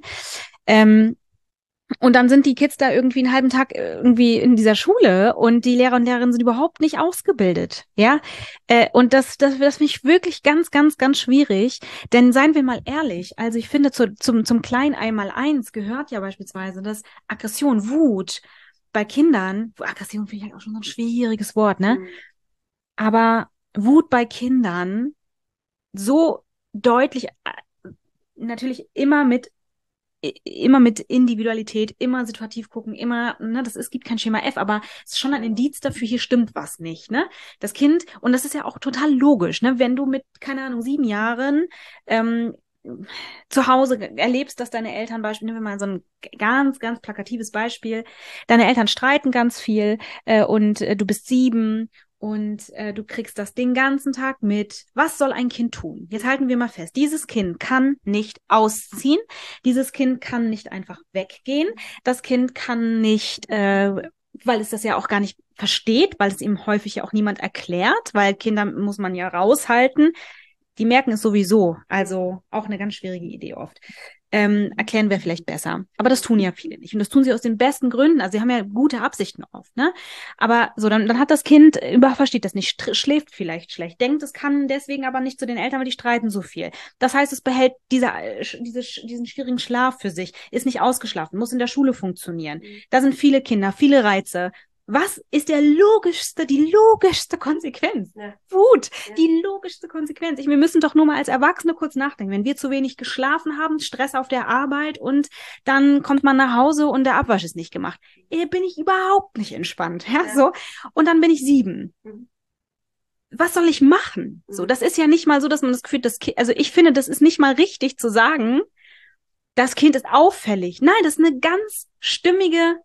Und dann sind die Kids da irgendwie einen halben Tag irgendwie in dieser Schule und die Lehrer und Lehrerinnen sind überhaupt nicht ausgebildet, ja. Und das finde ich wirklich ganz, ganz, ganz schwierig. Denn seien wir mal ehrlich, also ich finde zum kleinen Einmaleins gehört ja beispielsweise das Aggression, Wut bei Kindern. Aggression finde ich halt auch schon so ein schwieriges Wort, ne? Aber Wut bei Kindern so deutlich, natürlich immer mit Individualität, immer situativ gucken, immer, ne, gibt kein Schema F, aber es ist schon ein Indiz dafür, hier stimmt was nicht, ne? Das Kind, und das ist ja auch total logisch, ne? Wenn du mit, keine Ahnung, 7 Jahren zu Hause erlebst, dass deine Eltern, nehmen wir mal so ein ganz, ganz plakatives Beispiel, deine Eltern streiten ganz viel und du bist 7 und du kriegst das den ganzen Tag mit. Was soll ein Kind tun? Jetzt halten wir mal fest, dieses Kind kann nicht ausziehen, dieses Kind kann nicht einfach weggehen, das Kind kann nicht, weil es das ja auch gar nicht versteht, weil es ihm häufig ja auch niemand erklärt, weil Kinder muss man ja raushalten. Die merken es sowieso, also auch eine ganz schwierige Idee oft. Erklären wir vielleicht besser. Aber das tun ja viele nicht. Und das tun sie aus den besten Gründen. Also sie haben ja gute Absichten oft, ne? Aber so, dann hat das Kind versteht das nicht, schläft vielleicht schlecht, denkt, es kann deswegen aber nicht zu den Eltern, weil die streiten so viel. Das heißt, es behält diesen schwierigen Schlaf für sich, ist nicht ausgeschlafen, muss in der Schule funktionieren. Da sind viele Kinder, viele Reize. Was ist die logischste Konsequenz? Ja. Wut, ja. Die logischste Konsequenz. Wir müssen doch nur mal als Erwachsene kurz nachdenken. Wenn wir zu wenig geschlafen haben, Stress auf der Arbeit und dann kommt man nach Hause und der Abwasch ist nicht gemacht. Bin ich überhaupt nicht entspannt. Ja, so. Und dann bin ich 7. Was soll ich machen? So, das ist ja nicht mal so, dass man das Gefühl, also ich finde, das ist nicht mal richtig zu sagen, das Kind ist auffällig. Nein, das ist eine ganz stimmige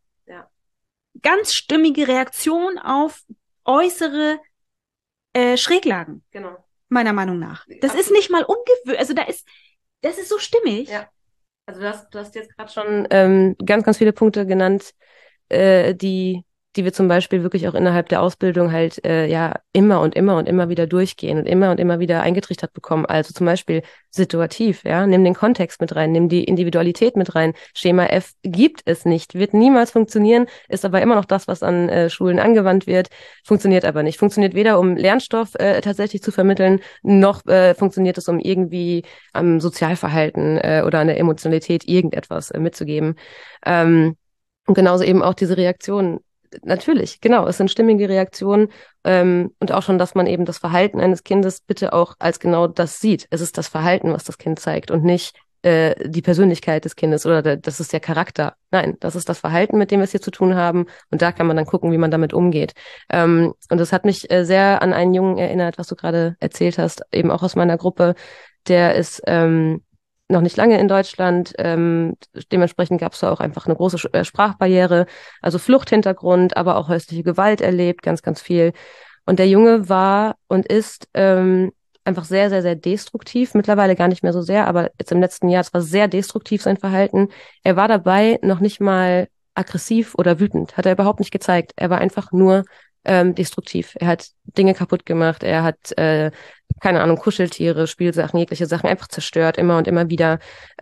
Reaktion auf äußere Schräglagen. Genau. Meiner Meinung nach. Das ist nicht mal ungewöhnlich. Also das ist so stimmig. Ja. Also du hast jetzt gerade schon ganz, ganz viele Punkte genannt, die wir zum Beispiel wirklich auch innerhalb der Ausbildung halt immer und immer wieder durchgehen und immer wieder eingetrichtert bekommen. Also zum Beispiel situativ, ja, nimm den Kontext mit rein, nimm die Individualität mit rein. Schema F gibt es nicht, wird niemals funktionieren, ist aber immer noch das, was an Schulen angewandt wird, funktioniert aber nicht. Funktioniert weder, um Lernstoff tatsächlich zu vermitteln, noch funktioniert es, um irgendwie am Sozialverhalten oder an der Emotionalität irgendetwas mitzugeben. Und genauso eben auch diese Reaktionen. Natürlich, genau. Es sind stimmige Reaktionen und auch schon, dass man eben das Verhalten eines Kindes bitte auch als genau das sieht. Es ist das Verhalten, was das Kind zeigt und nicht die Persönlichkeit des Kindes oder das ist der Charakter. Nein, das ist das Verhalten, mit dem wir es hier zu tun haben und da kann man dann gucken, wie man damit umgeht. Und das hat mich sehr an einen Jungen erinnert, was du gerade erzählt hast, eben auch aus meiner Gruppe. Der ist noch nicht lange in Deutschland. Dementsprechend gab es da auch einfach eine große Sprachbarriere, also Fluchthintergrund, aber auch häusliche Gewalt erlebt, ganz, ganz viel. Und der Junge war und ist einfach sehr, sehr, sehr destruktiv. Mittlerweile gar nicht mehr so sehr, aber jetzt im letzten Jahr, es war sehr destruktiv sein Verhalten. Er war dabei noch nicht mal aggressiv oder wütend, hat er überhaupt nicht gezeigt. Er war einfach nur destruktiv. Er hat Dinge kaputt gemacht, er hat keine Ahnung, Kuscheltiere, Spielsachen, jegliche Sachen einfach zerstört, immer und immer wieder.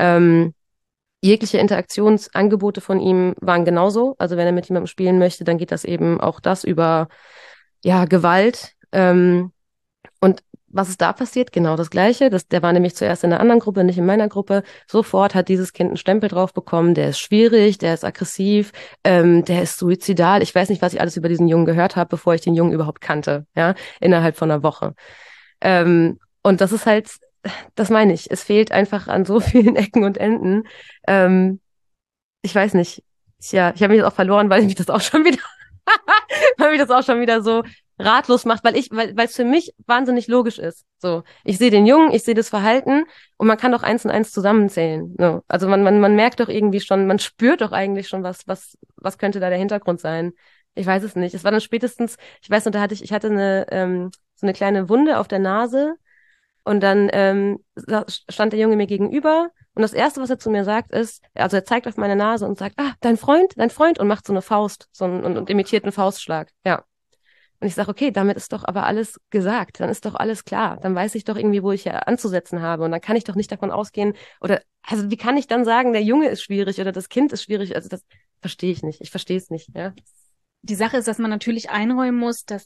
Jegliche Interaktionsangebote von ihm waren genauso. Also wenn er mit jemandem spielen möchte, dann geht das eben auch das über ja, Gewalt. Und was ist da passiert? Genau das Gleiche. Der war nämlich zuerst in einer anderen Gruppe, nicht in meiner Gruppe. Sofort hat dieses Kind einen Stempel drauf bekommen. Der ist schwierig, der ist aggressiv, der ist suizidal. Ich weiß nicht, was ich alles über diesen Jungen gehört habe, bevor ich den Jungen überhaupt kannte, ja, innerhalb von einer Woche. Und das ist halt, das meine ich, es fehlt einfach an so vielen Ecken und Enden. Ich weiß nicht. Tja, ich habe mich jetzt auch verloren, weil mich das auch schon wieder, weil mich das auch schon wieder so ratlos macht, weil es für mich wahnsinnig logisch ist. So, ich sehe den Jungen, ich sehe das Verhalten und man kann doch eins und eins zusammenzählen. So. Also man merkt doch irgendwie schon, man spürt doch eigentlich schon, was könnte da der Hintergrund sein. Ich weiß es nicht. Es war dann spätestens, ich weiß noch, ich hatte so eine kleine Wunde auf der Nase und dann stand der Junge mir gegenüber und das Erste, was er zu mir sagt, ist, also er zeigt auf meine Nase und sagt, ah, dein Freund und macht so eine Faust, und imitiert einen Faustschlag. Ja. Und ich sage, okay, damit ist doch aber alles gesagt, dann ist doch alles klar, dann weiß ich doch irgendwie, wo ich ja anzusetzen habe und dann kann ich doch nicht davon ausgehen oder, also wie kann ich dann sagen, der Junge ist schwierig oder das Kind ist schwierig, also das verstehe ich nicht, ich verstehe es nicht, ja. Die Sache ist, dass man natürlich einräumen muss, dass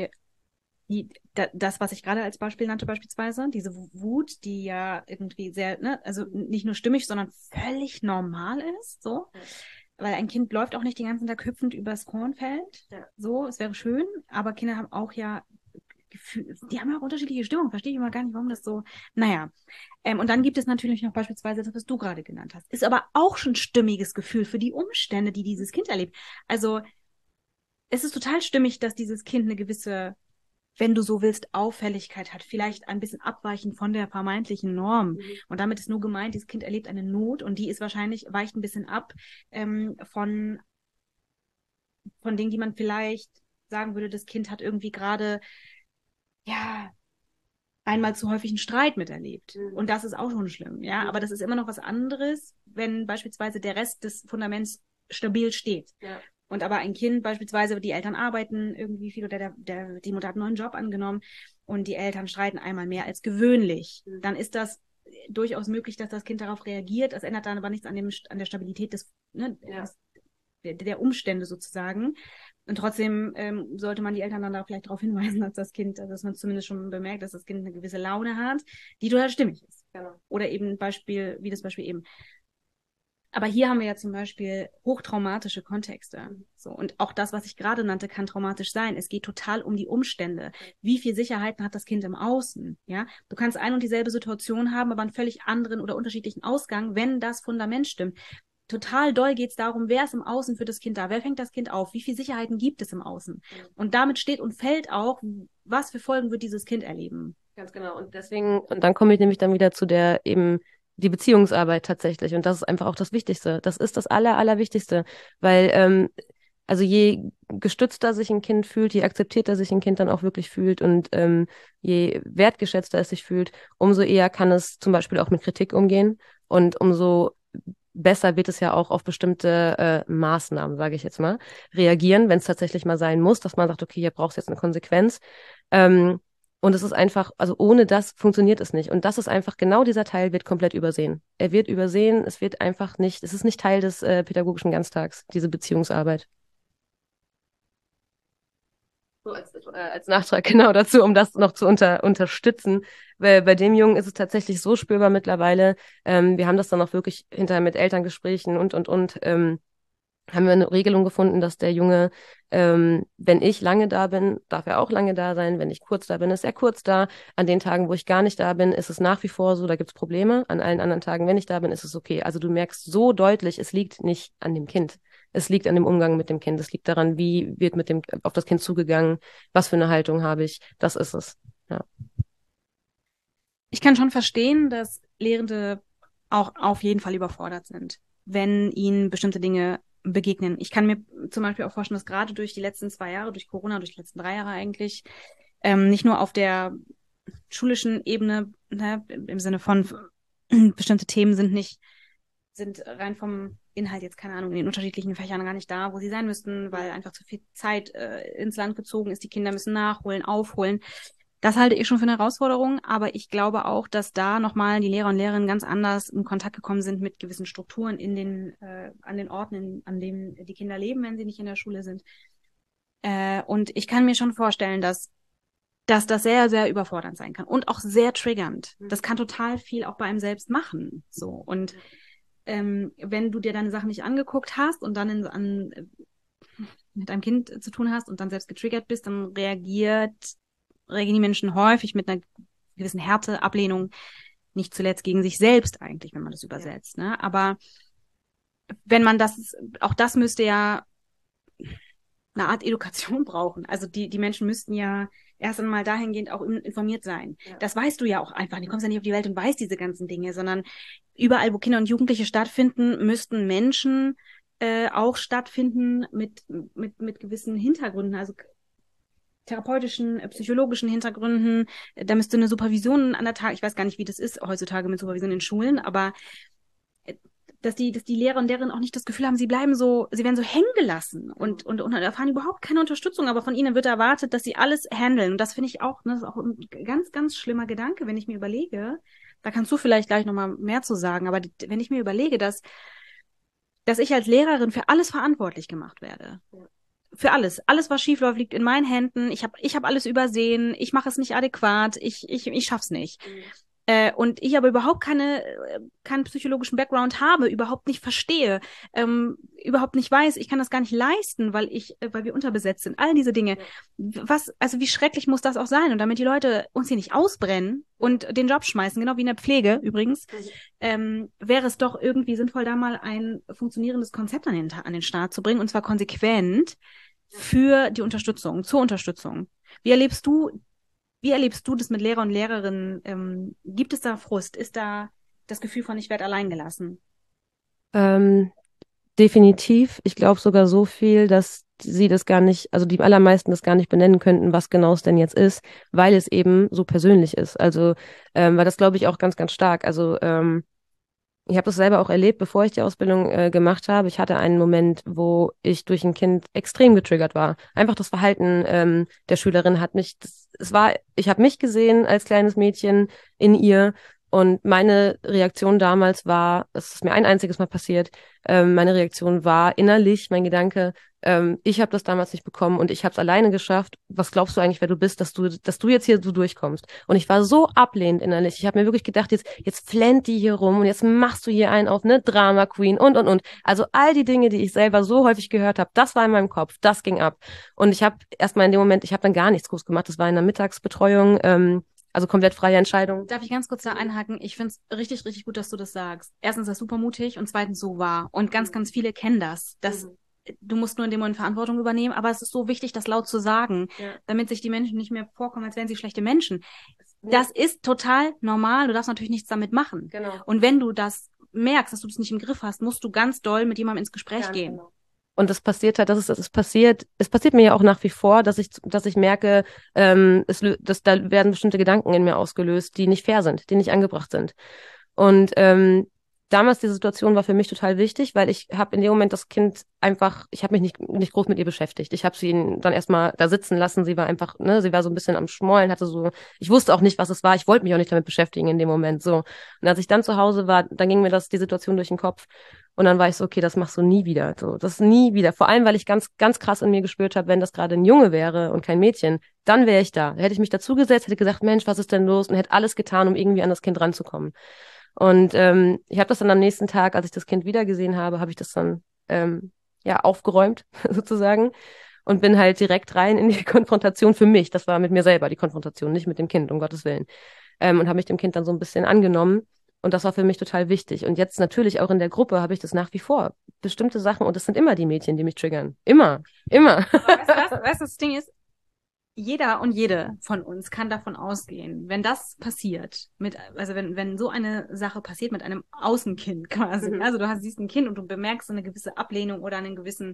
das, was ich gerade als Beispiel nannte, beispielsweise, diese Wut, die ja irgendwie sehr, ne, also nicht nur stimmig, sondern völlig normal ist, so. Weil ein Kind läuft auch nicht den ganzen Tag hüpfend übers Kornfeld. Ja. So, es wäre schön, aber Kinder haben auch ja Gefühl, die haben auch unterschiedliche Stimmungen. Verstehe ich immer gar nicht, warum das so. Naja. Und dann gibt es natürlich noch beispielsweise das, was du gerade genannt hast. Ist aber auch schon ein stimmiges Gefühl für die Umstände, die dieses Kind erlebt. Also es ist total stimmig, dass dieses Kind eine gewisse, wenn du so willst, Auffälligkeit hat, vielleicht ein bisschen abweichend von der vermeintlichen Norm. Und damit ist nur gemeint, dieses Kind erlebt eine Not und die ist wahrscheinlich, weicht ein bisschen ab von Dingen, die man vielleicht sagen würde, das Kind hat irgendwie gerade, ja, einmal zu häufig einen Streit miterlebt. Und das ist auch schon schlimm, ja. Aber das ist immer noch was anderes, wenn beispielsweise der Rest des Fundaments stabil steht. Ja. Und aber ein Kind beispielsweise, die Eltern arbeiten irgendwie viel oder die Mutter hat einen neuen Job angenommen und die Eltern streiten einmal mehr als gewöhnlich. Dann ist das durchaus möglich, dass das Kind darauf reagiert. Das ändert dann aber nichts an der Stabilität der Umstände sozusagen. Und trotzdem sollte man die Eltern dann da vielleicht darauf hinweisen, dass man zumindest schon bemerkt, dass das Kind eine gewisse Laune hat, die total stimmig ist. Genau. Oder eben wie das Beispiel eben. Aber hier haben wir ja zum Beispiel hochtraumatische Kontexte. So. Und auch das, was ich gerade nannte, kann traumatisch sein. Es geht total um die Umstände. Wie viel Sicherheiten hat das Kind im Außen? Ja? Du kannst ein und dieselbe Situation haben, aber einen völlig anderen oder unterschiedlichen Ausgang, wenn das Fundament stimmt. Total doll geht es darum, wer ist im Außen für das Kind da? Wer fängt das Kind auf? Wie viele Sicherheiten gibt es im Außen? Und damit steht und fällt auch, was für Folgen wird dieses Kind erleben. Ganz genau. Und deswegen, und dann komme ich nämlich dann wieder zu der eben die Beziehungsarbeit tatsächlich. Und das ist einfach auch das Wichtigste. Das ist das Allerwichtigste. Weil, also je gestützter sich ein Kind fühlt, je akzeptierter sich ein Kind dann auch wirklich fühlt und je wertgeschätzter es sich fühlt, umso eher kann es zum Beispiel auch mit Kritik umgehen und umso besser wird es ja auch auf bestimmte Maßnahmen, sage ich jetzt mal, reagieren, wenn es tatsächlich mal sein muss, dass man sagt, okay, hier brauchst du jetzt eine Konsequenz. Und es ist einfach, also ohne das funktioniert es nicht. Und das ist einfach, genau dieser Teil wird komplett übersehen. Er wird übersehen, es wird einfach nicht, es ist nicht Teil des pädagogischen Ganztags, diese Beziehungsarbeit. So als Nachtrag genau dazu, um das noch zu unterstützen. Weil bei dem Jungen ist es tatsächlich so spürbar mittlerweile. Wir haben das dann auch wirklich hinterher mit Elterngesprächen und. haben wir eine Regelung gefunden, dass der Junge, wenn ich lange da bin, darf er auch lange da sein. Wenn ich kurz da bin, ist er kurz da. An den Tagen, wo ich gar nicht da bin, ist es nach wie vor so, da gibt es Probleme. An allen anderen Tagen, wenn ich da bin, ist es okay. Also du merkst so deutlich, es liegt nicht an dem Kind. Es liegt an dem Umgang mit dem Kind. Es liegt daran, wie wird auf das Kind zugegangen, was für eine Haltung habe ich. Das ist es. Ja. Ich kann schon verstehen, dass Lehrende auch auf jeden Fall überfordert sind, wenn ihnen bestimmte Dinge begegnen. Ich kann mir zum Beispiel auch vorstellen, dass gerade durch die letzten 2 Jahre, durch Corona, durch die letzten 3 Jahre eigentlich, nicht nur auf der schulischen Ebene, ne, im Sinne von bestimmte Themen sind rein vom Inhalt jetzt, keine Ahnung, in den unterschiedlichen Fächern gar nicht da, wo sie sein müssten, weil einfach zu viel Zeit ins Land gezogen ist. Die Kinder müssen nachholen, aufholen. Das halte ich schon für eine Herausforderung, aber ich glaube auch, dass da nochmal die Lehrer und Lehrerinnen ganz anders in Kontakt gekommen sind mit gewissen Strukturen an den Orten, an denen die Kinder leben, wenn sie nicht in der Schule sind. Und ich kann mir schon vorstellen, dass das sehr, sehr überfordernd sein kann und auch sehr triggernd. Das kann total viel auch bei einem selbst machen. So. Und wenn du dir deine Sachen nicht angeguckt hast und dann mit einem Kind zu tun hast und dann selbst getriggert bist, dann reagieren die Menschen häufig mit einer gewissen Härte, Ablehnung, nicht zuletzt gegen sich selbst eigentlich, wenn man das übersetzt. Ne? Aber wenn man auch das müsste ja eine Art Education brauchen. Also die Menschen müssten ja erst einmal dahingehend auch informiert sein. Ja. Das weißt du ja auch einfach. Du kommst ja nicht auf die Welt und weißt diese ganzen Dinge, sondern überall, wo Kinder und Jugendliche stattfinden, müssten Menschen auch stattfinden mit gewissen Hintergründen, also therapeutischen, psychologischen Hintergründen. Da müsste eine Supervision an der Tag, ich weiß gar nicht, wie das ist heutzutage mit Supervision in Schulen, aber dass die Lehrer und Lehrerinnen auch nicht das Gefühl haben, sie werden so hängen gelassen und erfahren überhaupt keine Unterstützung, aber von ihnen wird erwartet, dass sie alles handeln. Und das finde ich auch, ne, das ist auch ein ganz, ganz schlimmer Gedanke, wenn ich mir überlege, da kannst du vielleicht gleich nochmal mehr zu sagen, aber wenn ich mir überlege, dass ich als Lehrerin für alles verantwortlich gemacht werde. Ja. Für alles. Alles, was schief läuft, liegt in meinen Händen. Ich hab alles übersehen. Ich mache es nicht adäquat. Ich schaff's nicht. Mhm. Und ich aber überhaupt keinen psychologischen Background habe, überhaupt nicht verstehe, überhaupt nicht weiß, ich kann das gar nicht leisten, weil wir unterbesetzt sind. All diese Dinge. Also wie schrecklich muss das auch sein? Und damit die Leute uns hier nicht ausbrennen und den Job schmeißen, genau wie in der Pflege übrigens, wäre es doch irgendwie sinnvoll, da mal ein funktionierendes Konzept an den Start zu bringen, und zwar konsequent für die Unterstützung, zur Unterstützung. Wie erlebst du das mit Lehrer und Lehrerinnen? Gibt es da Frust? Ist da das Gefühl von, ich werde allein gelassen? Definitiv. Ich glaube sogar so viel, dass sie das gar nicht, also die allermeisten das gar nicht benennen könnten, was genau es denn jetzt ist, weil es eben so persönlich ist. Also, weil das glaube ich auch ganz, ganz stark. Also, ich habe das selber auch erlebt, bevor ich die Ausbildung gemacht habe. Ich hatte einen Moment, wo ich durch ein Kind extrem getriggert war. Einfach das Verhalten der Schülerin hat mich, ich habe mich gesehen als kleines Mädchen in ihr, und meine Reaktion damals war, es ist mir ein einziges Mal passiert, meine Reaktion war innerlich, mein Gedanke, ich habe das damals nicht bekommen und ich habe es alleine geschafft. Was glaubst du eigentlich, wer du bist, dass du jetzt hier so durchkommst? Und ich war so ablehnend innerlich. Ich habe mir wirklich gedacht, jetzt flennt die hier rum und jetzt machst du hier einen auf eine Drama Queen und. Also all die Dinge, die ich selber so häufig gehört habe, das war in meinem Kopf, das ging ab. Und ich habe erstmal in dem Moment, ich habe dann gar nichts groß gemacht. Das war in der Mittagsbetreuung. Also komplett freie Entscheidung. Darf ich ganz kurz da einhaken? Ich finde es richtig, richtig gut, dass du das sagst. Erstens, das ist super mutig, und zweitens so wahr. Und ganz, ganz viele kennen das. Du musst nur in dem Moment Verantwortung übernehmen, aber es ist so wichtig, das laut zu sagen, damit sich die Menschen nicht mehr vorkommen, als wären sie schlechte Menschen. Das ist total normal. Du darfst natürlich nichts damit machen. Genau. Und wenn du das merkst, dass du das nicht im Griff hast, musst du ganz doll mit jemandem ins Gespräch gehen. Genau. Und das passiert halt, es passiert mir ja auch nach wie vor, dass ich merke, da werden bestimmte Gedanken in mir ausgelöst, die nicht fair sind, die nicht angebracht sind. Und damals die Situation war für mich total wichtig, weil ich habe in dem Moment das Kind einfach, ich habe mich nicht groß mit ihr beschäftigt. Ich habe sie dann erstmal da sitzen lassen. Sie war einfach, ne, sie war so ein bisschen am Schmollen, ich wusste auch nicht, was es war. Ich wollte mich auch nicht damit beschäftigen in dem Moment. So. Und als ich dann zu Hause war, dann ging mir die Situation durch den Kopf. Und dann war ich so, okay, das machst du nie wieder. So, das nie wieder. Vor allem, weil ich ganz, ganz krass in mir gespürt habe, wenn das gerade ein Junge wäre und kein Mädchen, dann wäre ich da. Hätte ich mich dazugesetzt, hätte gesagt, Mensch, was ist denn los? Und hätte alles getan, um irgendwie an das Kind ranzukommen. Und ich habe das dann am nächsten Tag, als ich das Kind wiedergesehen habe, habe ich das dann ja, aufgeräumt sozusagen und bin halt direkt rein in die Konfrontation für mich. Das war mit mir selber die Konfrontation, nicht mit dem Kind, um Gottes Willen. Und habe mich dem Kind dann so ein bisschen angenommen. Und das war für mich total wichtig. Und jetzt natürlich auch in der Gruppe habe ich das nach wie vor. Bestimmte Sachen, und es sind immer die Mädchen, die mich triggern. Immer, immer. Aber weißt du, das Ding ist, jeder und jede von uns kann davon ausgehen, wenn das passiert, also wenn so eine Sache passiert mit einem Außenkind quasi, also siehst ein Kind und du bemerkst eine gewisse Ablehnung oder einen gewissen,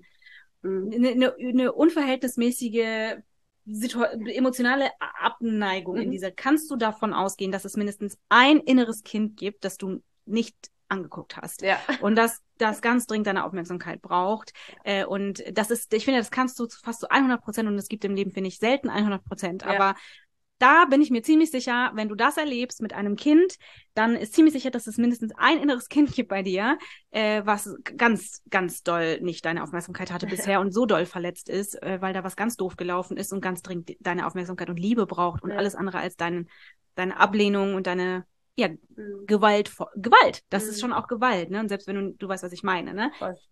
eine unverhältnismäßige emotionale Abneigung in dieser, kannst du davon ausgehen, dass es mindestens ein inneres Kind gibt, das du nicht angeguckt hast. Ja. Und das ganz dringend deine Aufmerksamkeit braucht. Und das ist, ich finde, das kannst du fast zu 100% und es gibt im Leben, finde ich, selten 100%. Ja. Aber da bin ich mir ziemlich sicher, wenn du das erlebst mit einem Kind, dann ist ziemlich sicher, dass es mindestens ein inneres Kind gibt bei dir, was ganz, ganz doll nicht deine Aufmerksamkeit hatte bisher und so doll verletzt ist, weil da was ganz doof gelaufen ist und ganz dringend deine Aufmerksamkeit und Liebe braucht und alles andere als deine Ablehnung und deine Gewalt. Das ist schon auch Gewalt, ne? Und selbst wenn du weißt, was ich meine, ne?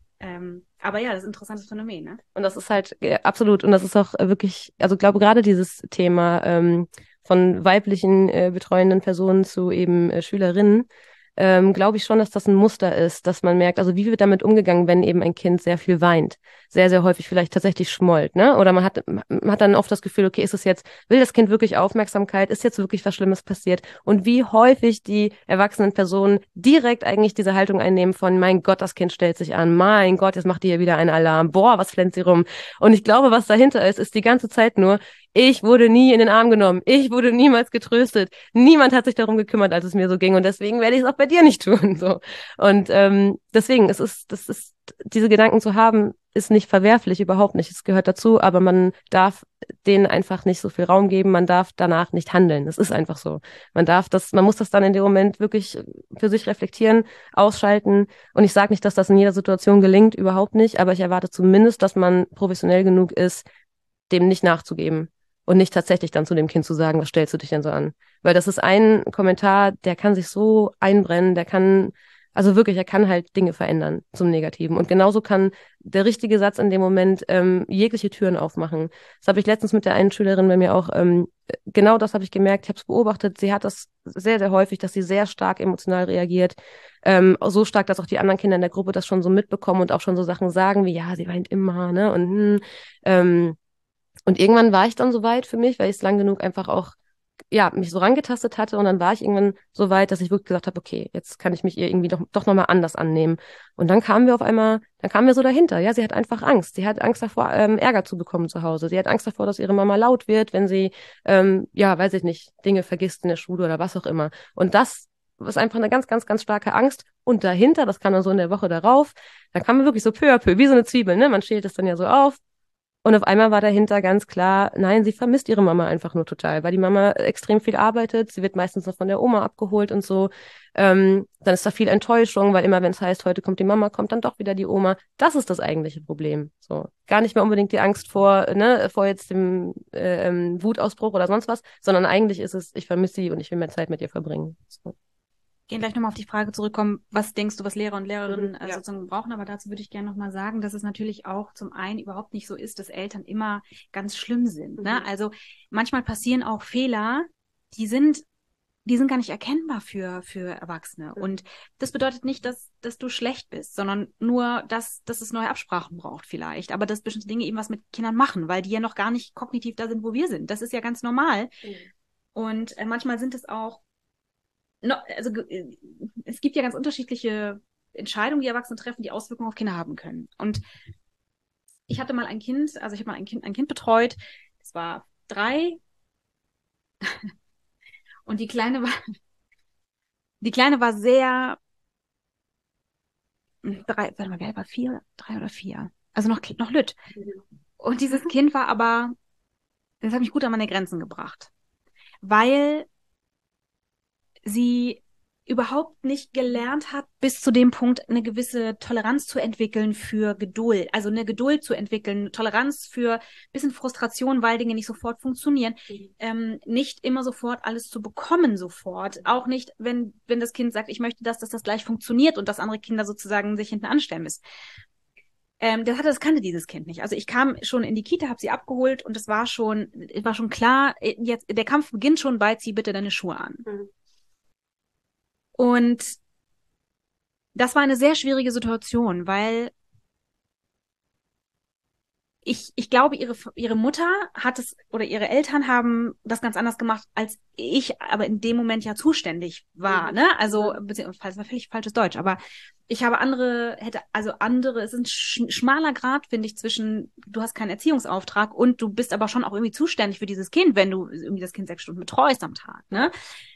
Aber ja, das ist ein interessantes Phänomen, ne? Und das ist halt absolut, und das ist auch wirklich, also ich glaube gerade dieses Thema von weiblichen betreuenden Personen zu eben Schülerinnen, glaube ich schon, dass das ein Muster ist, dass man merkt, also wie wird damit umgegangen, wenn eben ein Kind sehr viel weint, sehr, sehr häufig vielleicht tatsächlich schmollt, ne? Oder man hat dann oft das Gefühl, okay, will das Kind wirklich Aufmerksamkeit, ist jetzt wirklich was Schlimmes passiert? Und wie häufig die erwachsenen Personen direkt eigentlich diese Haltung einnehmen von, mein Gott, das Kind stellt sich an, mein Gott, jetzt macht die hier wieder einen Alarm, boah, was flennt sie rum? Und ich glaube, was dahinter ist die ganze Zeit nur, ich wurde nie in den Arm genommen. Ich wurde niemals getröstet. Niemand hat sich darum gekümmert, als es mir so ging. Und deswegen werde ich es auch bei dir nicht tun. So. Und deswegen, diese Gedanken zu haben, ist nicht verwerflich, überhaupt nicht. Es gehört dazu, aber man darf denen einfach nicht so viel Raum geben. Man darf danach nicht handeln. Es ist einfach so. Man muss das dann in dem Moment wirklich für sich reflektieren, ausschalten. Und ich sage nicht, dass das in jeder Situation gelingt, überhaupt nicht. Aber ich erwarte zumindest, dass man professionell genug ist, dem nicht nachzugeben. Und nicht tatsächlich dann zu dem Kind zu sagen, was stellst du dich denn so an? Weil das ist ein Kommentar, der kann sich so einbrennen, er kann halt Dinge verändern zum Negativen. Und genauso kann der richtige Satz in dem Moment jegliche Türen aufmachen. Das habe ich letztens mit der einen Schülerin bei mir auch, genau das habe ich gemerkt, ich habe es beobachtet, sie hat das sehr, sehr häufig, dass sie sehr stark emotional reagiert. So stark, dass auch die anderen Kinder in der Gruppe das schon so mitbekommen und auch schon so Sachen sagen wie, ja, sie weint immer, ne? Und irgendwann war ich dann so weit für mich, weil ich es lang genug einfach auch, ja, mich so rangetastet hatte. Und dann war ich irgendwann so weit, dass ich wirklich gesagt habe, okay, jetzt kann ich mich ihr irgendwie doch nochmal anders annehmen. Und dann kamen wir so dahinter. Ja, sie hat einfach Angst. Sie hat Angst davor, Ärger zu bekommen zu Hause. Sie hat Angst davor, dass ihre Mama laut wird, wenn sie, ja, weiß ich nicht, Dinge vergisst in der Schule oder was auch immer. Und das ist einfach eine ganz, ganz, ganz starke Angst. Und dahinter, das kam dann so in der Woche darauf, da kam man wirklich so peu à peu, wie so eine Zwiebel, ne? Man schält es dann ja so auf. Und auf einmal war dahinter ganz klar, nein, sie vermisst ihre Mama einfach nur total, weil die Mama extrem viel arbeitet. Sie wird meistens noch von der Oma abgeholt und so. Dann ist da viel Enttäuschung, weil immer, wenn es heißt, heute kommt die Mama, kommt dann doch wieder die Oma. Das ist das eigentliche Problem. So, gar nicht mehr unbedingt die Angst vor jetzt dem Wutausbruch oder sonst was, sondern eigentlich ist es, ich vermisse sie und ich will mehr Zeit mit ihr verbringen. So. Gehen gleich nochmal auf die Frage zurückkommen, was denkst du, was Lehrer und Lehrerinnen sozusagen brauchen, aber dazu würde ich gerne nochmal sagen, dass es natürlich auch zum einen überhaupt nicht so ist, dass Eltern immer ganz schlimm sind. Ne? Also manchmal passieren auch Fehler, die sind gar nicht erkennbar für Erwachsene. Und das bedeutet nicht, dass du schlecht bist, sondern nur, dass es neue Absprachen braucht vielleicht. Aber dass bestimmte Dinge eben was mit Kindern machen, weil die ja noch gar nicht kognitiv da sind, wo wir sind. Das ist ja ganz normal. Und manchmal sind es auch also es gibt ja ganz unterschiedliche Entscheidungen, die Erwachsene treffen, die Auswirkungen auf Kinder haben können. Und ich hatte mal ein Kind betreut, es war 3 und die Kleine war sehr 3, warte mal, wer war 4, 3 oder 4? Also noch lütt. Und dieses Kind war aber, das hat mich gut an meine Grenzen gebracht, weil sie überhaupt nicht gelernt hat, bis zu dem Punkt eine gewisse Toleranz zu entwickeln für Geduld. Also eine Geduld zu entwickeln, Toleranz für ein bisschen Frustration, weil Dinge nicht sofort funktionieren. Nicht immer sofort alles zu bekommen sofort. Auch nicht, wenn das Kind sagt, ich möchte, dass das gleich funktioniert und dass andere Kinder sozusagen sich hinten anstellen müssen. Das kannte dieses Kind nicht. Also ich kam schon in die Kita, habe sie abgeholt und es war schon klar, jetzt der Kampf beginnt schon bei, zieh bitte deine Schuhe an. Mhm. Und das war eine sehr schwierige Situation, weil ich glaube, ihre Mutter hat es oder ihre Eltern haben das ganz anders gemacht, als ich aber in dem Moment ja zuständig war, ne? Also, beziehungsweise, das war völlig falsches Deutsch, aber ich habe es ist ein schmaler Grad, finde ich, zwischen, du hast keinen Erziehungsauftrag und du bist aber schon auch irgendwie zuständig für dieses Kind, wenn du irgendwie das Kind 6 Stunden betreust am Tag, ne?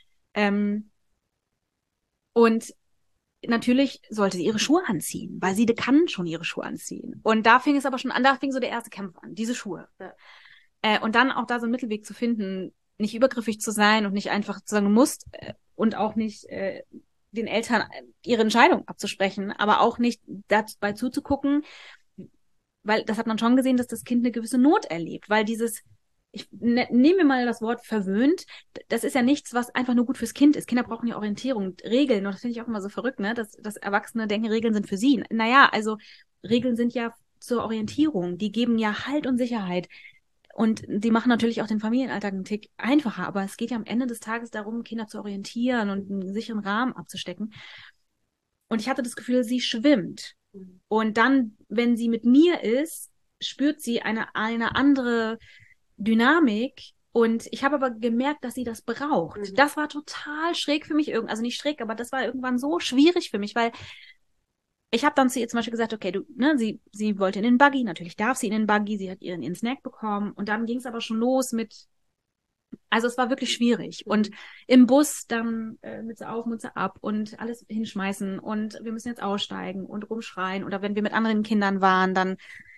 Und natürlich sollte sie ihre Schuhe anziehen, weil sie kann schon ihre Schuhe anziehen. Und da fing es aber schon an, da fing so der erste Kampf an, diese Schuhe. Ja. Und dann auch da so einen Mittelweg zu finden, nicht übergriffig zu sein und nicht einfach zu sagen, du musst und auch nicht den Eltern ihre Entscheidung abzusprechen, aber auch nicht dabei zuzugucken, weil das hat man schon gesehen, dass das Kind eine gewisse Not erlebt, weil ich nehme mal das Wort verwöhnt, das ist ja nichts, was einfach nur gut fürs Kind ist. Kinder brauchen ja Orientierung, Regeln, und das finde ich auch immer so verrückt, ne, dass Erwachsene denken, Regeln sind für sie. Naja, also Regeln sind ja zur Orientierung, die geben ja Halt und Sicherheit. Und die machen natürlich auch den Familienalltag einen Tick einfacher, aber es geht ja am Ende des Tages darum, Kinder zu orientieren und einen sicheren Rahmen abzustecken. Und ich hatte das Gefühl, sie schwimmt. Und dann, wenn sie mit mir ist, spürt sie eine andere Dynamik. Und ich habe aber gemerkt, dass sie das braucht. Mhm. Das war total schräg für mich. Also nicht schräg, aber das war irgendwann so schwierig für mich, weil ich habe dann zu ihr zum Beispiel gesagt, okay, sie wollte in den Buggy, natürlich darf sie in den Buggy, sie hat ihren Snack bekommen. Und dann ging es aber schon los also es war wirklich schwierig. Und im Bus dann Mütze auf, Mütze ab und alles hinschmeißen und wir müssen jetzt aussteigen und rumschreien. Oder wenn wir mit anderen Kindern waren, dann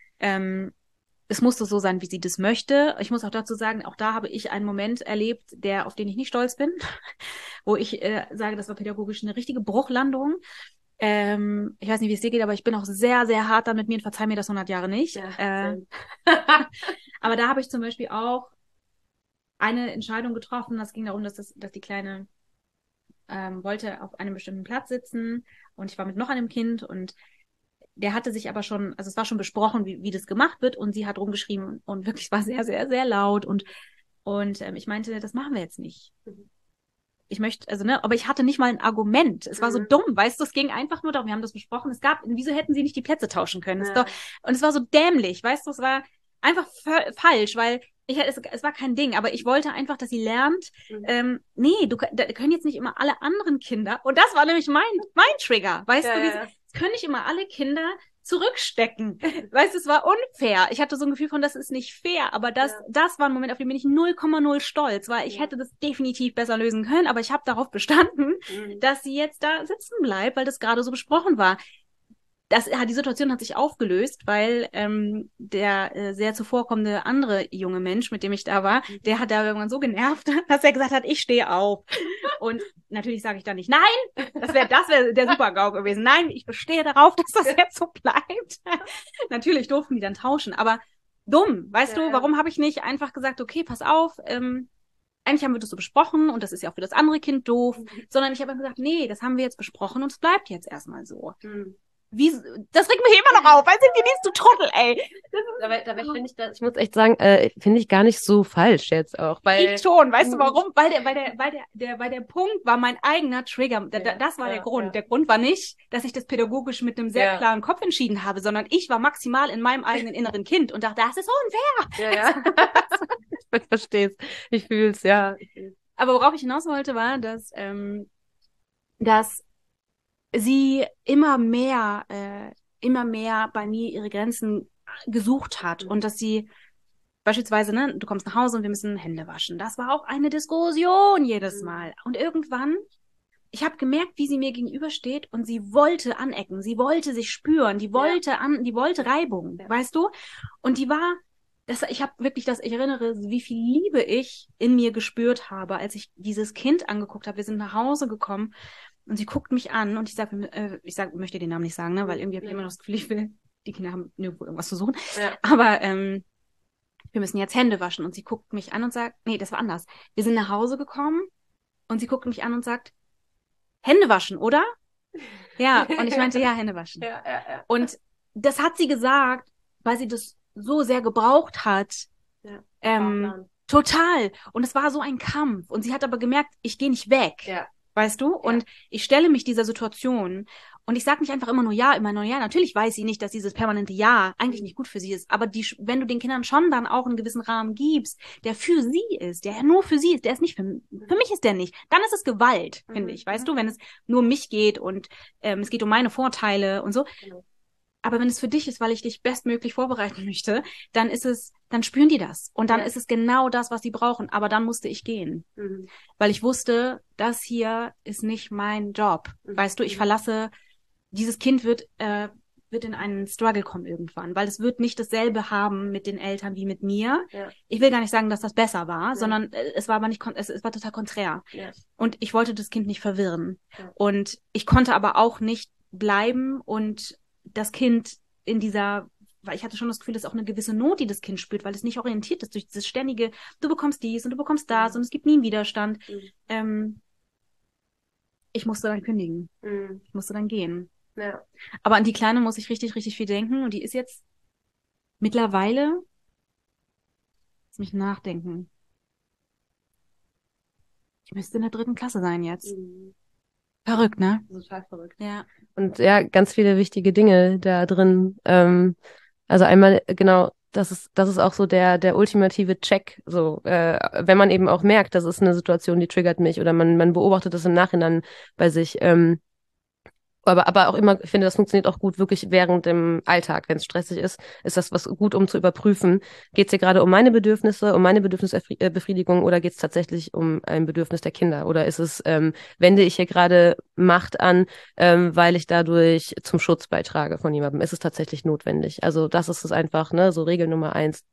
es musste so sein, wie sie das möchte. Ich muss auch dazu sagen, auch da habe ich einen Moment erlebt, auf den ich nicht stolz bin, wo ich sage, das war pädagogisch eine richtige Bruchlandung. Ich weiß nicht, wie es dir geht, aber ich bin auch sehr, sehr hart dann mit mir und verzeih mir das 100 Jahre nicht. Ja, aber da habe ich zum Beispiel auch eine Entscheidung getroffen. Das ging darum, dass die Kleine wollte auf einem bestimmten Platz sitzen und ich war mit noch einem Kind und der hatte sich aber schon, also es war schon besprochen, wie das gemacht wird und sie hat rumgeschrieben und wirklich war sehr, sehr, sehr laut und ich meinte, das machen wir jetzt nicht. Ich möchte, also ne, aber ich hatte nicht mal ein Argument. Es war so dumm, weißt du, es ging einfach nur darum, wir haben das besprochen, wieso hätten sie nicht die Plätze tauschen können? Ja. Und es war so dämlich, weißt du, es war einfach falsch, weil es war kein Ding, aber ich wollte einfach, dass sie lernt, nee, da können jetzt nicht immer alle anderen Kinder, und das war nämlich mein Trigger, weißt du, es können nicht immer alle Kinder zurückstecken. Weißt du, es war unfair. Ich hatte so ein Gefühl von, das ist nicht fair, aber das war ein Moment, auf den bin ich 0,0 stolz, weil ich hätte das definitiv besser lösen können, aber ich habe darauf bestanden, dass sie jetzt da sitzen bleibt, weil das gerade so besprochen war. Die Situation hat sich aufgelöst, weil der sehr zuvorkommende andere junge Mensch, mit dem ich da war, der hat da irgendwann so genervt, dass er gesagt hat, ich stehe auf. Und natürlich sage ich dann nicht, nein, das wäre der Super-GAU gewesen. Nein, ich bestehe darauf, dass das jetzt so bleibt. Natürlich durften die dann tauschen, aber dumm, weißt du, warum habe ich nicht einfach gesagt, okay, pass auf, eigentlich haben wir das so besprochen und das ist ja auch für das andere Kind doof, sondern ich habe gesagt, nee, das haben wir jetzt besprochen und es bleibt jetzt erstmal so. Das regt mich immer noch auf, weil sind die nicht so Trottel, ey. Dabei finde ich das, ich muss echt sagen, finde ich gar nicht so falsch jetzt auch. Weil, ich schon, weißt du warum? Weil der Punkt war mein eigener Trigger. Das war der Grund. Ja. Der Grund war nicht, dass ich das pädagogisch mit einem sehr klaren Kopf entschieden habe, sondern ich war maximal in meinem eigenen inneren Kind und dachte, das ist unfair. Ja. Ich verstehe es. Ich fühle es, ja. Aber worauf ich hinaus wollte, war, dass sie immer mehr bei mir ihre Grenzen gesucht hat und dass sie beispielsweise, ne, du kommst nach Hause und wir müssen Hände waschen. Das war auch eine Diskussion jedes Mal. Und irgendwann, ich habe gemerkt, wie sie mir gegenübersteht und sie wollte anecken, sie wollte sich spüren, die wollte Reibung, weißt du? Und ich erinnere, wie viel Liebe ich in mir gespürt habe, als ich dieses Kind angeguckt habe. Wir sind nach Hause gekommen und sie guckt mich an und ich möchte den Namen nicht sagen, ne, weil irgendwie habe ich immer noch das Gefühl, die Kinder haben nirgendwo irgendwas zu suchen. Ja. Aber wir müssen jetzt Hände waschen. Und sie guckt mich an und sagt, nee, das war anders. Wir sind nach Hause gekommen und sie guckt mich an und sagt, Hände waschen, oder? Ja, und ich meinte, ja, Hände waschen. Ja. Und das hat sie gesagt, weil sie das so sehr gebraucht hat. Total. Und es war so ein Kampf. Und sie hat aber gemerkt, ich gehe nicht weg. Ja. Weißt du? Und ich stelle mich dieser Situation. Und ich sage nicht einfach immer nur ja, immer nur ja. Natürlich weiß sie nicht, dass dieses permanente Ja eigentlich nicht gut für sie ist. Aber wenn du den Kindern schon dann auch einen gewissen Rahmen gibst, der für sie ist, der nur für sie ist, der ist nicht für mich ist der nicht. Dann ist es Gewalt, finde ich. Weißt du? Wenn es nur um mich geht und es geht um meine Vorteile und so. Aber wenn es für dich ist, weil ich dich bestmöglich vorbereiten möchte, dann spüren die das. Und dann ist es genau das, was sie brauchen. Aber dann musste ich gehen. Weil ich wusste, das hier ist nicht mein Job. Weißt du, ich verlasse, dieses Kind wird in einen Struggle kommen irgendwann, weil es wird nicht dasselbe haben mit den Eltern wie mit mir. Ja. Ich will gar nicht sagen, dass das besser war, sondern es war aber nicht, es war total konträr. Ja. Und ich wollte das Kind nicht verwirren. Ja. Und ich konnte aber auch nicht bleiben und das Kind weil ich hatte schon das Gefühl, dass auch eine gewisse Not, die das Kind spürt, weil es nicht orientiert ist durch dieses ständige, du bekommst dies und du bekommst das und es gibt nie einen Widerstand. Ich musste dann kündigen. Ich musste dann gehen. Ja. Aber an die Kleine muss ich richtig, richtig viel denken und die ist jetzt mittlerweile, lass mich nachdenken. Ich müsste in der 3. Klasse sein jetzt. Verrückt, ne? Total verrückt. Ja. Und ja, ganz viele wichtige Dinge da drin. Also einmal, genau, das ist auch so der ultimative Check, so, wenn man eben auch merkt, das ist eine Situation, die triggert mich oder man beobachtet das im Nachhinein bei sich. Aber auch immer, ich finde, das funktioniert auch gut wirklich während dem Alltag, wenn es stressig ist das was gut, um zu überprüfen, geht es hier gerade um meine Bedürfnisse, um meine Bedürfnisbefriedigung oder geht es tatsächlich um ein Bedürfnis der Kinder? Oder ist es, wende ich hier gerade Macht an, weil ich dadurch zum Schutz beitrage von jemandem? Ist es tatsächlich notwendig? Also das ist es einfach, ne, so Regel Nummer 1.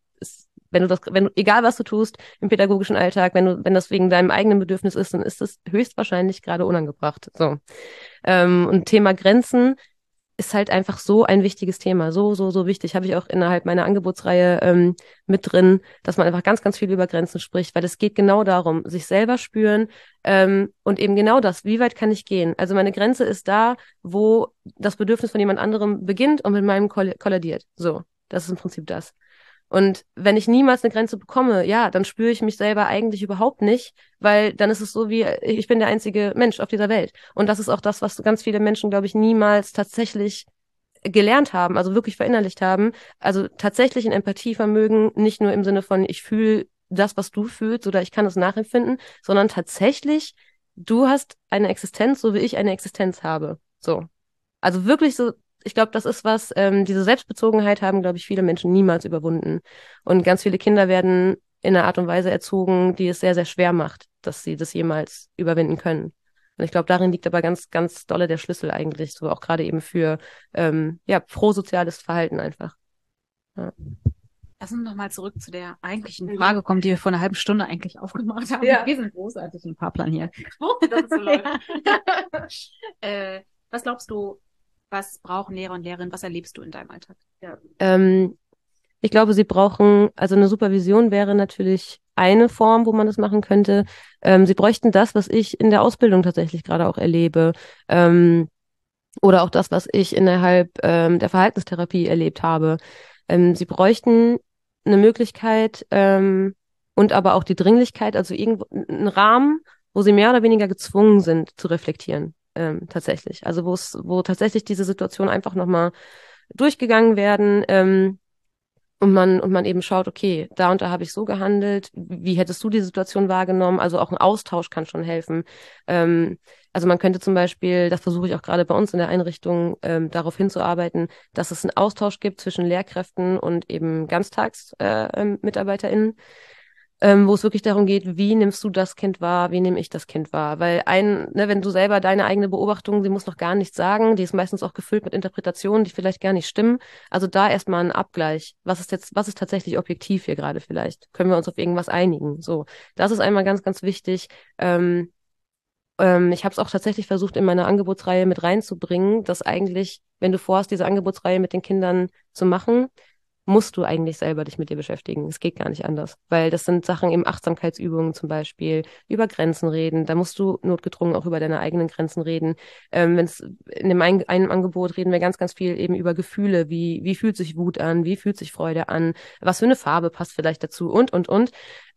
Egal was du tust im pädagogischen Alltag, wenn das wegen deinem eigenen Bedürfnis ist, dann ist es höchstwahrscheinlich gerade unangebracht. So. Und Thema Grenzen ist halt einfach so ein wichtiges Thema. So wichtig. Habe ich auch innerhalb meiner Angebotsreihe mit drin, dass man einfach ganz, ganz viel über Grenzen spricht, weil es geht genau darum, sich selber spüren und eben genau das, wie weit kann ich gehen? Also meine Grenze ist da, wo das Bedürfnis von jemand anderem beginnt und mit meinem kollidiert. So, das ist im Prinzip das. Und wenn ich niemals eine Grenze bekomme, ja, dann spüre ich mich selber eigentlich überhaupt nicht, weil dann ist es so wie, ich bin der einzige Mensch auf dieser Welt. Und das ist auch das, was ganz viele Menschen, glaube ich, niemals tatsächlich gelernt haben, also wirklich verinnerlicht haben. Also tatsächlich ein Empathievermögen, nicht nur im Sinne von, ich fühle das, was du fühlst oder ich kann es nachempfinden, sondern tatsächlich, du hast eine Existenz, so wie ich eine Existenz habe. So. Also wirklich so, ich glaube, das ist was, diese Selbstbezogenheit haben, glaube ich, viele Menschen niemals überwunden. Und ganz viele Kinder werden in einer Art und Weise erzogen, die es sehr, sehr schwer macht, dass sie das jemals überwinden können. Und ich glaube, darin liegt aber ganz, ganz dolle der Schlüssel eigentlich, so auch gerade eben für prosoziales Verhalten einfach. Ja. Lass uns nochmal zurück zu der eigentlichen Frage kommen, die wir vor einer halben Stunde eigentlich aufgemacht haben. Ja. Wir sind großartig im Fahrplan hier. Das ist so laut. Was glaubst du, was brauchen Lehrer und Lehrerinnen? Was erlebst du in deinem Alltag? Ja. Ich glaube, sie brauchen, also eine Supervision wäre natürlich eine Form, wo man das machen könnte. Sie bräuchten das, was ich in der Ausbildung tatsächlich gerade auch erlebe. Oder auch das, was ich innerhalb der Verhaltenstherapie erlebt habe. Sie bräuchten eine Möglichkeit und aber auch die Dringlichkeit, also irgendwo einen Rahmen, wo sie mehr oder weniger gezwungen sind zu reflektieren. Tatsächlich. Also wo tatsächlich diese Situation einfach nochmal durchgegangen werden und man eben schaut, okay, da und da habe ich so gehandelt, wie hättest du die Situation wahrgenommen? Also auch ein Austausch kann schon helfen. Also man könnte zum Beispiel, das versuche ich auch gerade bei uns in der Einrichtung, darauf hinzuarbeiten, dass es einen Austausch gibt zwischen Lehrkräften und eben GanztagsMitarbeiterInnen. Wo es wirklich darum geht, wie nimmst du das Kind wahr, wie nehme ich das Kind wahr? Weil wenn du selber deine eigene Beobachtung, sie muss noch gar nichts sagen, die ist meistens auch gefüllt mit Interpretationen, die vielleicht gar nicht stimmen. Also da erstmal ein Abgleich. Was ist tatsächlich objektiv hier gerade vielleicht? Können wir uns auf irgendwas einigen? So, das ist einmal ganz, ganz wichtig. Ich habe es auch tatsächlich versucht, in meiner Angebotsreihe mit reinzubringen, dass eigentlich, wenn du vorhast, diese Angebotsreihe mit den Kindern zu machen, musst du eigentlich selber dich mit dir beschäftigen. Es geht gar nicht anders, weil das sind Sachen, eben Achtsamkeitsübungen zum Beispiel, über Grenzen reden. Da musst du notgedrungen auch über deine eigenen Grenzen reden. Wenn es in dem einen Angebot reden wir ganz, ganz viel eben über Gefühle, wie fühlt sich Wut an, wie fühlt sich Freude an, was für eine Farbe passt vielleicht dazu und.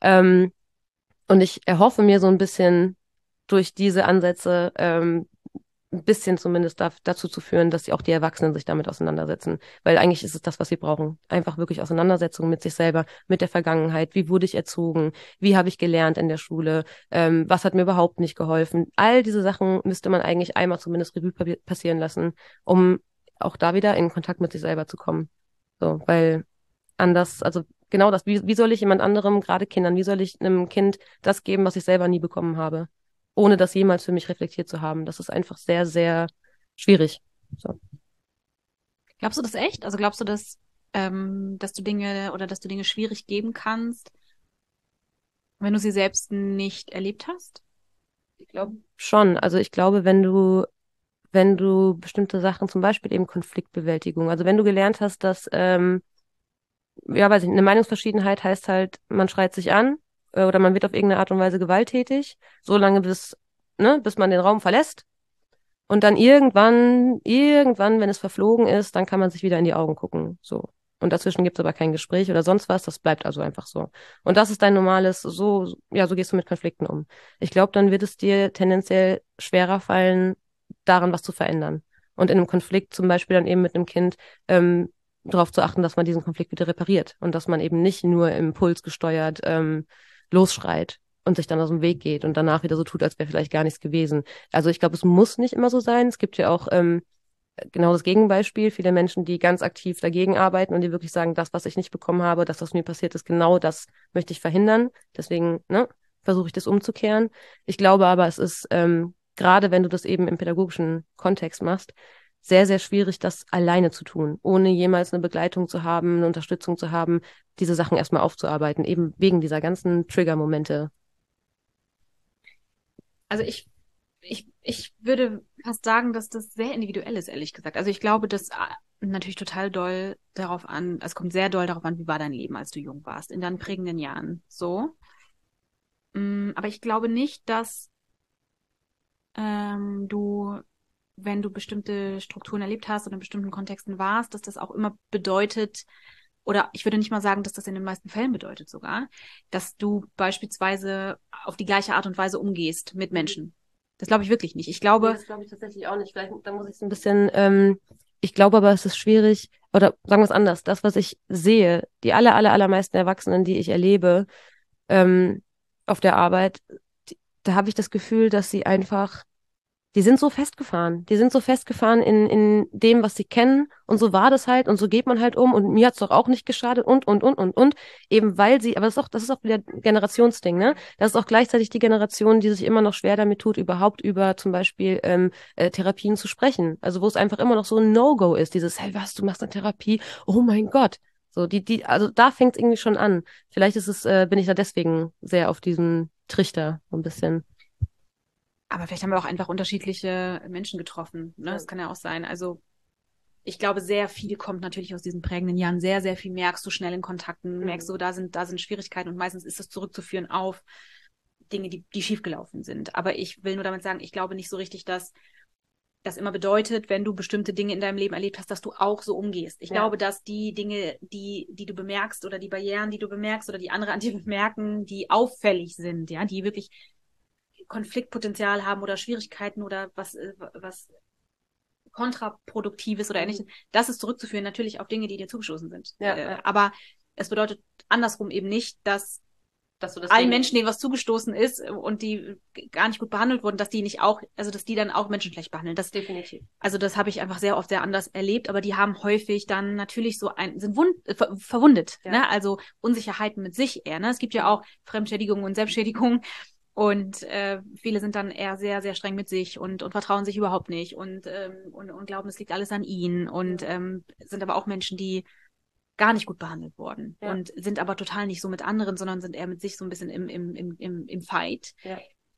Und ich erhoffe mir so ein bisschen durch diese Ansätze ein bisschen zumindest dazu zu führen, dass auch die Erwachsenen sich damit auseinandersetzen. Weil eigentlich ist es das, was sie brauchen. Einfach wirklich Auseinandersetzung mit sich selber, mit der Vergangenheit. Wie wurde ich erzogen? Wie habe ich gelernt in der Schule? Was hat mir überhaupt nicht geholfen? All diese Sachen müsste man eigentlich einmal zumindest Revue passieren lassen, um auch da wieder in Kontakt mit sich selber zu kommen. So, weil anders, also genau das, wie soll ich jemand anderem, gerade Kindern, wie soll ich einem Kind das geben, was ich selber nie bekommen habe, ohne das jemals für mich reflektiert zu haben? Das ist einfach sehr, sehr schwierig. So. Glaubst du das echt? Also glaubst du, dass du Dinge schwierig geben kannst, wenn du sie selbst nicht erlebt hast? Ich glaube schon. Also ich glaube, wenn du bestimmte Sachen, zum Beispiel eben Konfliktbewältigung, also wenn du gelernt hast, dass, ja, weiß ich nicht, eine Meinungsverschiedenheit heißt halt, man schreit sich an oder man wird auf irgendeine Art und Weise gewalttätig, solange bis man den Raum verlässt. Und dann irgendwann, wenn es verflogen ist, dann kann man sich wieder in die Augen gucken. So. Und dazwischen gibt es aber kein Gespräch oder sonst was. Das bleibt also einfach so. Und das ist dein normales, ja, so gehst du mit Konflikten um. Ich glaube, dann wird es dir tendenziell schwerer fallen, daran was zu verändern. Und in einem Konflikt zum Beispiel dann eben mit einem Kind, darauf zu achten, dass man diesen Konflikt wieder repariert und dass man eben nicht nur impulsgesteuert losschreit und sich dann aus dem Weg geht und danach wieder so tut, als wäre vielleicht gar nichts gewesen. Also ich glaube, es muss nicht immer so sein. Es gibt ja auch genau das Gegenbeispiel, viele Menschen, die ganz aktiv dagegen arbeiten und die wirklich sagen, das, was ich nicht bekommen habe, das, was mir passiert ist, genau das möchte ich verhindern. Deswegen, ne, versuche ich das umzukehren. Ich glaube aber, es ist gerade wenn du das eben im pädagogischen Kontext machst, sehr, sehr schwierig, das alleine zu tun, ohne jemals eine Begleitung zu haben, eine Unterstützung zu haben, diese Sachen erstmal aufzuarbeiten, eben wegen dieser ganzen Trigger-Momente. Also ich würde fast sagen, dass das sehr individuell ist, ehrlich gesagt. Also ich glaube, das natürlich total doll darauf an, es kommt sehr doll darauf an, wie war dein Leben, als du jung warst, in deinen prägenden Jahren. So. Aber ich glaube nicht, dass du, wenn du bestimmte Strukturen erlebt hast oder in bestimmten Kontexten warst, dass das auch immer bedeutet, oder ich würde nicht mal sagen, dass das in den meisten Fällen bedeutet sogar, dass du beispielsweise auf die gleiche Art und Weise umgehst mit Menschen. Das glaube ich wirklich nicht. Ich glaube, Das glaube ich tatsächlich auch nicht. Vielleicht, da muss ich es ein bisschen, ich glaube aber, es ist schwierig, oder sagen wir es anders, das, was ich sehe, die allermeisten Erwachsenen, die ich erlebe, auf der Arbeit, da habe ich das Gefühl, dass sie einfach die sind so festgefahren. Die sind so festgefahren in dem, was sie kennen. Und so war das halt. Und so geht man halt um. Und mir hat's doch auch nicht geschadet. Und. Eben weil sie, aber das ist auch wieder Generationsding, ne? Das ist auch gleichzeitig die Generation, die sich immer noch schwer damit tut, überhaupt über zum Beispiel Therapien zu sprechen. Also wo es einfach immer noch so ein No-Go ist. Dieses, hey, was, du machst eine Therapie? Oh mein Gott. So, also da fängt's irgendwie schon an. Vielleicht bin ich da deswegen sehr auf diesem Trichter, so ein bisschen. aber vielleicht haben wir auch einfach unterschiedliche Menschen getroffen. Ne? Das kann ja auch sein. Also ich glaube, sehr viel kommt natürlich aus diesen prägenden Jahren. Sehr, sehr viel merkst du schnell in Kontakten, merkst du, da sind Schwierigkeiten und meistens ist das zurückzuführen auf Dinge, die schiefgelaufen sind. Aber ich will nur damit sagen, ich glaube nicht so richtig, dass das immer bedeutet, wenn du bestimmte Dinge in deinem Leben erlebt hast, dass du auch so umgehst. Ich glaube, dass die Dinge, die du bemerkst oder die Barrieren, die du bemerkst oder die andere an dir bemerken, die auffällig sind, ja, die wirklich Konfliktpotenzial haben oder Schwierigkeiten oder was kontraproduktives oder ähnliches, das ist zurückzuführen natürlich auf Dinge, die dir zugestoßen sind. Aber es bedeutet andersrum eben nicht, dass Dass du allen Menschen, denen was zugestoßen ist und die gar nicht gut behandelt wurden, dass die nicht auch, also dass die dann auch Menschen schlecht behandeln. Das definitiv. Also das habe ich einfach sehr oft sehr anders erlebt, aber die haben häufig dann natürlich sind verwundet, ne? Also Unsicherheiten mit sich eher, ne? Es gibt ja auch Fremdschädigung und Selbstschädigung und viele sind dann eher sehr, sehr streng mit sich und vertrauen sich überhaupt nicht und glauben, es liegt alles an ihnen und sind aber auch Menschen, die gar nicht gut behandelt wurden und sind aber total nicht so mit anderen, sondern sind eher mit sich so ein bisschen im Fight.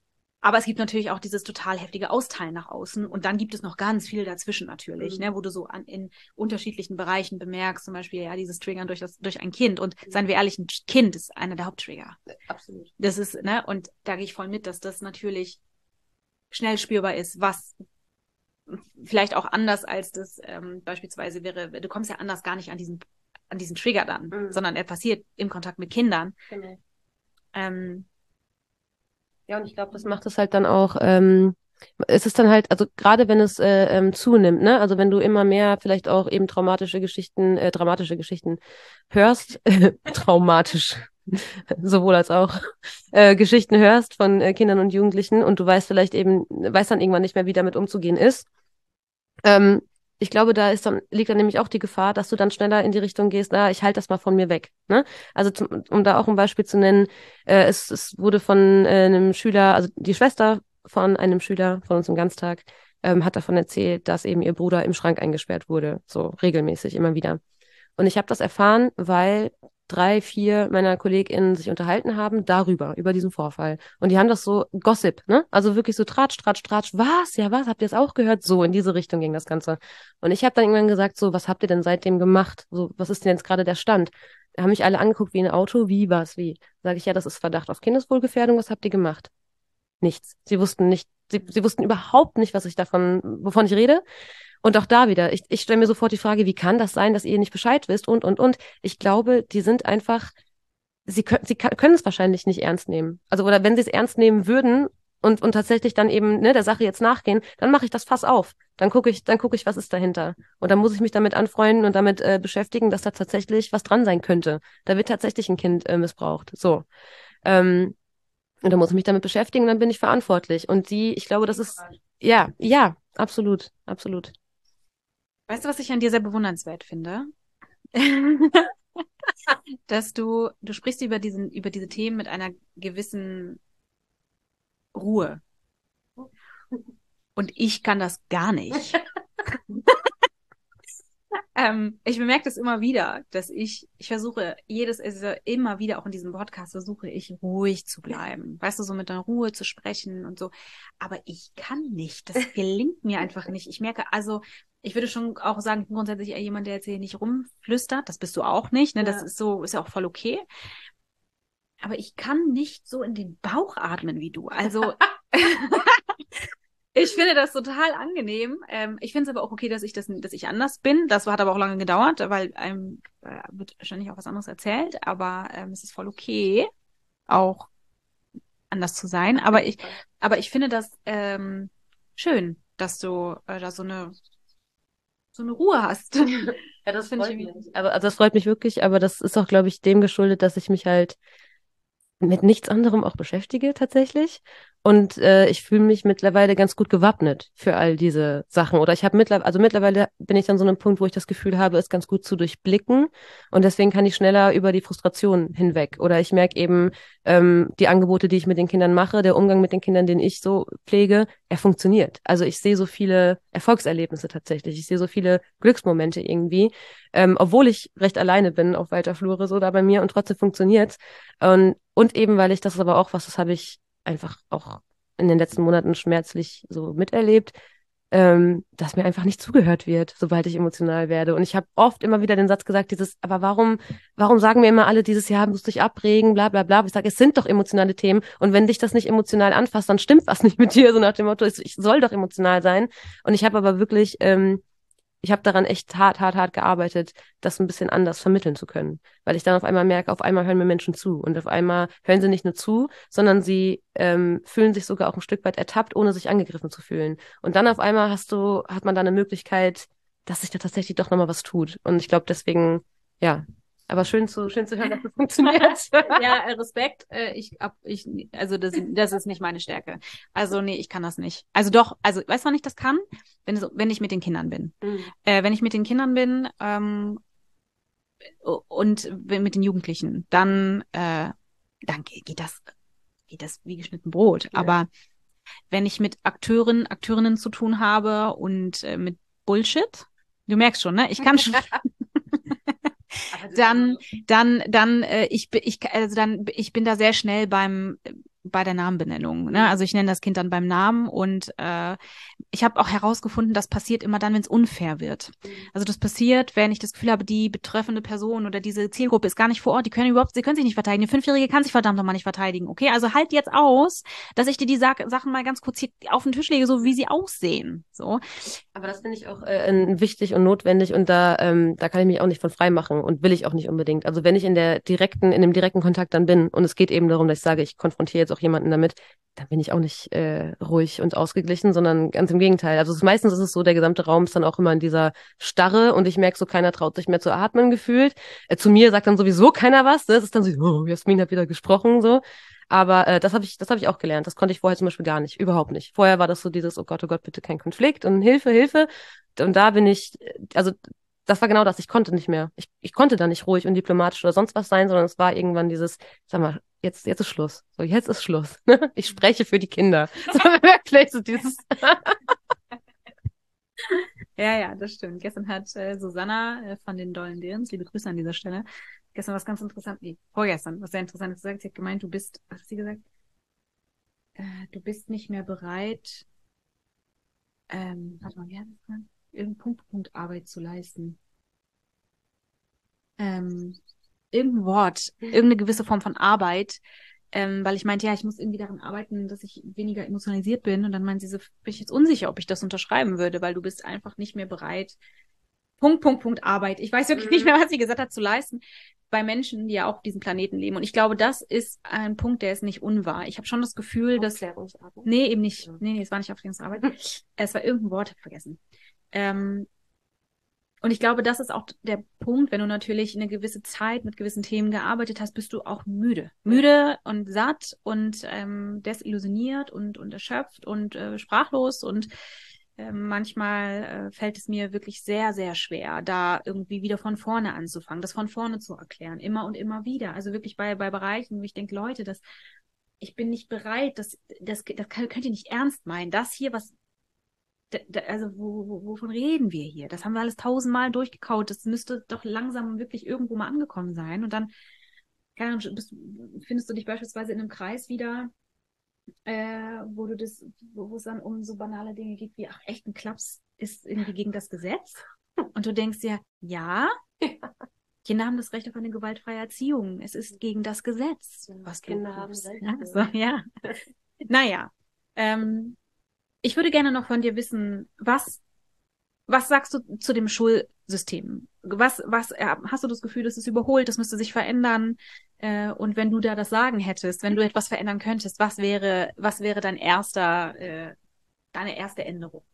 Aber es gibt natürlich auch dieses total heftige Austeilen nach außen und dann gibt es noch ganz viel dazwischen natürlich, ne, wo du so in unterschiedlichen Bereichen bemerkst, zum Beispiel ja dieses Triggern durch ein Kind und seien wir ehrlich, ein Kind ist einer der Haupttrigger. Absolut. Das ist, ne, und da gehe ich voll mit, dass das natürlich schnell spürbar ist, was vielleicht auch anders als das beispielsweise wäre, du kommst ja anders gar nicht an diesen Trigger dann, sondern er passiert im Kontakt mit Kindern. Genau. Ja, und ich glaube, das macht es halt dann auch, es ist dann halt, also gerade wenn es zunimmt, ne, also wenn du immer mehr vielleicht auch eben dramatische Geschichten hörst, traumatisch, sowohl als auch Geschichten hörst von Kindern und Jugendlichen und du weißt dann irgendwann nicht mehr, wie damit umzugehen ist. Ich glaube, liegt dann nämlich auch die Gefahr, dass du dann schneller in die Richtung gehst, ich halte das mal von mir weg. Ne? Also um da auch ein Beispiel zu nennen, es wurde von einem Schüler, also die Schwester von einem Schüler von uns im Ganztag, hat davon erzählt, dass eben ihr Bruder im Schrank eingesperrt wurde, so regelmäßig, immer wieder. Und ich habe das erfahren, weil 3, 4 meiner KollegInnen sich unterhalten haben über diesen Vorfall. Und die haben das so Gossip, ne? Also wirklich so Tratsch, Tratsch, Tratsch. Was? Ja, was? Habt ihr es auch gehört? So, in diese Richtung ging das Ganze. Und ich habe dann irgendwann gesagt, so, was habt ihr denn seitdem gemacht? So, was ist denn jetzt gerade der Stand? Da haben mich alle angeguckt wie ein Auto. Wie, was, wie? Sage ich, ja, das ist Verdacht auf Kindeswohlgefährdung. Was habt ihr gemacht? Nichts. Sie wussten nicht, sie wussten überhaupt nicht, wovon ich rede. Und auch da wieder, ich stelle mir sofort die Frage, wie kann das sein, dass ihr nicht Bescheid wisst und. Ich glaube, die sind einfach, sie können es wahrscheinlich nicht ernst nehmen. Also, oder wenn sie es ernst nehmen würden und tatsächlich dann eben, ne, der Sache jetzt nachgehen, dann mache ich das Fass auf. Dann gucke ich, was ist dahinter. Und dann muss ich mich damit anfreunden und damit beschäftigen, dass da tatsächlich was dran sein könnte. Da wird tatsächlich ein Kind missbraucht. So. Und dann muss ich mich damit beschäftigen und dann bin ich verantwortlich. Und ich glaube, das ist, ja, absolut, absolut. Weißt du, was ich an dir sehr bewundernswert finde? Dass du sprichst über diese Themen mit einer gewissen Ruhe. Und ich kann das gar nicht. Ich bemerke das immer wieder, dass ich versuche, immer wieder auch in diesem Podcast versuche ich ruhig zu bleiben. Weißt du, so mit der Ruhe zu sprechen und so. Aber ich kann nicht. Das gelingt mir einfach nicht. Ich merke, also, ich würde schon auch sagen, ich bin grundsätzlich eher jemand, der jetzt hier nicht rumflüstert. Das bist du auch nicht, ne? Das ist ja auch voll okay. Aber ich kann nicht so in den Bauch atmen wie du. Also, ich finde das total angenehm. Ich finde es aber auch okay, dass ich anders bin. Das hat aber auch lange gedauert, weil einem wird wahrscheinlich auch was anderes erzählt. Aber es ist voll okay, auch anders zu sein. Aber ich finde das schön, dass du da so eine Ruhe hast. Ja, das finde ich mich. Aber also das freut mich wirklich. Aber das ist auch, glaube ich, dem geschuldet, dass ich mich halt mit nichts anderem auch beschäftige tatsächlich. Und ich fühle mich mittlerweile ganz gut gewappnet für all diese Sachen. Oder ich habe mittlerweile bin ich an so einem Punkt, wo ich das Gefühl habe, es ganz gut zu durchblicken. Und deswegen kann ich schneller über die Frustration hinweg. Oder ich merke eben, die Angebote, die ich mit den Kindern mache, der Umgang mit den Kindern, den ich so pflege, er funktioniert. Also ich sehe so viele Erfolgserlebnisse tatsächlich. Ich sehe so viele Glücksmomente irgendwie. Obwohl ich recht alleine bin auf weiter Flure, so da bei mir und trotzdem funktioniert's. Und eben, weil ich das aber auch das habe ich einfach auch in den letzten Monaten schmerzlich so miterlebt, dass mir einfach nicht zugehört wird, sobald ich emotional werde. Und ich habe oft immer wieder den Satz gesagt, aber warum sagen mir immer alle dieses Jahr musst du dich abregen, bla bla bla. Ich sage, es sind doch emotionale Themen und wenn dich das nicht emotional anfasst, dann stimmt was nicht mit dir, so nach dem Motto, ich soll doch emotional sein. Und ich habe aber wirklich ich habe daran echt hart gearbeitet, das ein bisschen anders vermitteln zu können. Weil ich dann auf einmal merke, auf einmal hören mir Menschen zu. Und auf einmal hören sie nicht nur zu, sondern sie fühlen sich sogar auch ein Stück weit ertappt, ohne sich angegriffen zu fühlen. Und dann auf einmal hat man da eine Möglichkeit, dass sich da tatsächlich doch nochmal was tut. Und ich glaube deswegen, ja. Aber schön zu hören, dass das funktioniert. Ja, Respekt. Also das ist nicht meine Stärke. Also nee, ich kann das nicht. Also weißt du, wann ich das kann? Wenn ich mit den Kindern bin. Wenn ich mit den Kindern bin und mit den Jugendlichen, dann geht das wie geschnitten Brot. Ja. Aber wenn ich mit Akteurinnen zu tun habe und mit Bullshit, du merkst schon, ne? Ich kann schon. Ich bin da sehr schnell beim bei der Namenbenennung. Ne? Also ich nenne das Kind dann beim Namen und ich habe auch herausgefunden, das passiert immer dann, wenn es unfair wird. Also das passiert, wenn ich das Gefühl habe, die betreffende Person oder diese Zielgruppe ist gar nicht vor Ort, sie können sich nicht verteidigen. Die Fünfjährige kann sich verdammt nochmal nicht verteidigen. Okay, also halt jetzt aus, dass ich dir die Sachen mal ganz kurz hier auf den Tisch lege, so wie sie aussehen. So. Aber das finde ich auch wichtig und notwendig und da kann ich mich auch nicht von frei machen und will ich auch nicht unbedingt. Also wenn ich in dem direkten Kontakt dann bin und es geht eben darum, dass ich sage, ich konfrontiere jetzt auch jemanden damit, dann bin ich auch nicht ruhig und ausgeglichen, sondern ganz im Gegenteil. Also meistens ist es so, der gesamte Raum ist dann auch immer in dieser Starre und ich merke so, keiner traut sich mehr zu atmen gefühlt. Zu mir sagt dann sowieso keiner was. Ne? Es ist dann so, oh, Jasmin hat wieder gesprochen so. Aber das habe ich auch gelernt. Das konnte ich vorher zum Beispiel gar nicht, überhaupt nicht. Vorher war das so dieses, oh Gott, bitte kein Konflikt und Hilfe, Hilfe. Und da bin ich, also das war genau das. Ich konnte nicht mehr. Ich konnte da nicht ruhig und diplomatisch oder sonst was sein, sondern es war irgendwann dieses, sag mal, jetzt ist Schluss. So, jetzt ist Schluss. Ich spreche für die Kinder. So wirklich so dieses. Ja, das stimmt. Gestern hat Susanna von den Dollen Dirns, liebe Grüße an dieser Stelle, gestern was ganz interessant, nee, vorgestern, was sehr Interessantes gesagt. Sie hat gemeint, was hat sie gesagt? Du bist nicht mehr bereit, warte mal, wie hat das gesagt? Irgendein Punkt Arbeit zu leisten. Irgendein Wort, irgendeine gewisse Form von Arbeit, weil ich meinte, ja, ich muss irgendwie daran arbeiten, dass ich weniger emotionalisiert bin. Und dann meinte sie so, bin ich jetzt unsicher, ob ich das unterschreiben würde, weil du bist einfach nicht mehr bereit, Punkt Arbeit. Ich weiß wirklich nicht mehr, was sie gesagt hat, zu leisten bei Menschen, die ja auch auf diesem Planeten leben. Und ich glaube, das ist ein Punkt, der ist nicht unwahr. Ich habe schon das Gefühl, dass... Nee, eben nicht. Nee, es war nicht Aufklärungsarbeit. Es war irgendein Wort, hab ich vergessen. Und ich glaube, das ist auch der Punkt, wenn du natürlich eine gewisse Zeit mit gewissen Themen gearbeitet hast, bist du auch müde. Müde und satt und desillusioniert und erschöpft und sprachlos und manchmal fällt es mir wirklich sehr, sehr schwer, da irgendwie wieder von vorne anzufangen, das von vorne zu erklären, immer und immer wieder. Also wirklich bei Bereichen, wo ich denke, Leute, ich bin nicht bereit, das könnt ihr nicht ernst meinen. Das hier, also wovon reden wir hier? Das haben wir alles 1000-mal durchgekaut. Das müsste doch langsam wirklich irgendwo mal angekommen sein. Und dann, keine Ahnung, findest du dich beispielsweise in einem Kreis wieder, wo es dann um so banale Dinge geht wie, ach, echt, ein Klaps ist irgendwie gegen das Gesetz. Und du denkst dir, ja, Kinder haben das Recht auf eine gewaltfreie Erziehung. Es ist gegen das Gesetz, was Kinder haben Recht. Also, ja. Naja, ich würde gerne noch von dir wissen, was sagst du zu dem Schulsystem? Was hast du das Gefühl, das ist überholt, das müsste sich verändern? Und wenn du da das Sagen hättest, wenn du etwas verändern könntest, was wäre deine erste Änderung?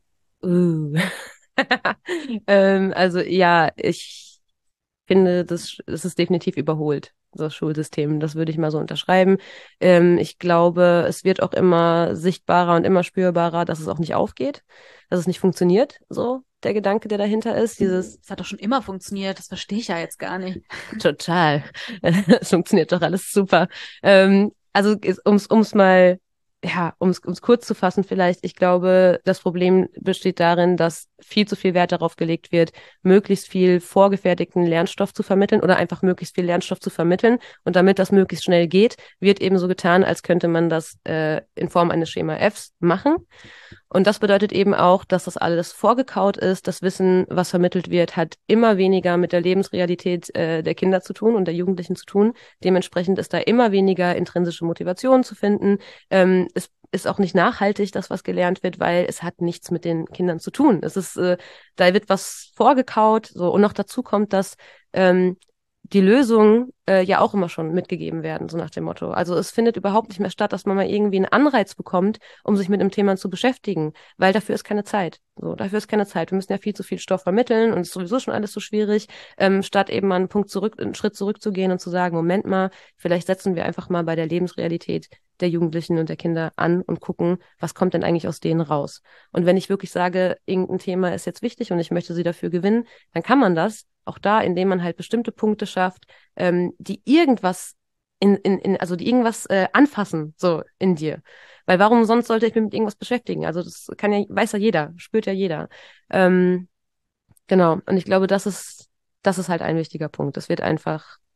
Also ja, ich finde, es ist definitiv überholt, das Schulsystem. Das würde ich mal so unterschreiben. Ich glaube, es wird auch immer sichtbarer und immer spürbarer, dass es auch nicht aufgeht, dass es nicht funktioniert, so der Gedanke, der dahinter ist. Das hat doch schon immer funktioniert, das verstehe ich ja jetzt gar nicht. Total. Es funktioniert doch alles super. Also um's mal, ja, um's kurz zu fassen vielleicht, ich glaube, das Problem besteht darin, dass viel zu viel Wert darauf gelegt wird, möglichst viel vorgefertigten Lernstoff zu vermitteln oder einfach möglichst viel Lernstoff zu vermitteln. Und damit das möglichst schnell geht, wird eben so getan, als könnte man das in Form eines Schema Fs machen. Und das bedeutet eben auch, dass das alles vorgekaut ist. Das Wissen, was vermittelt wird, hat immer weniger mit der Lebensrealität der Kinder zu tun und der Jugendlichen zu tun. Dementsprechend ist da immer weniger intrinsische Motivation zu finden. Es ist auch nicht nachhaltig, das, was gelernt wird, weil es hat nichts mit den Kindern zu tun. Es ist, da wird was vorgekaut, so, und noch dazu kommt, dass die Lösungen ja auch immer schon mitgegeben werden, so nach dem Motto. Also es findet überhaupt nicht mehr statt, dass man mal irgendwie einen Anreiz bekommt, um sich mit dem Thema zu beschäftigen, weil dafür ist keine Zeit. So, dafür ist keine Zeit. Wir müssen ja viel zu viel Stoff vermitteln und es ist sowieso schon alles so schwierig, statt eben mal einen Schritt zurückzugehen und zu sagen, Moment mal, vielleicht setzen wir einfach mal bei der Lebensrealität der Jugendlichen und der Kinder an und gucken, was kommt denn eigentlich aus denen raus. Und wenn ich wirklich sage, irgendein Thema ist jetzt wichtig und ich möchte sie dafür gewinnen, dann kann man das auch da, indem man halt bestimmte Punkte schafft, die irgendwas also die irgendwas anfassen, so in dir. Weil warum sonst sollte ich mich mit irgendwas beschäftigen? Also das kann ja, weiß ja jeder, spürt ja jeder. Genau. Und ich glaube, das ist halt ein wichtiger Punkt. Es wird einfach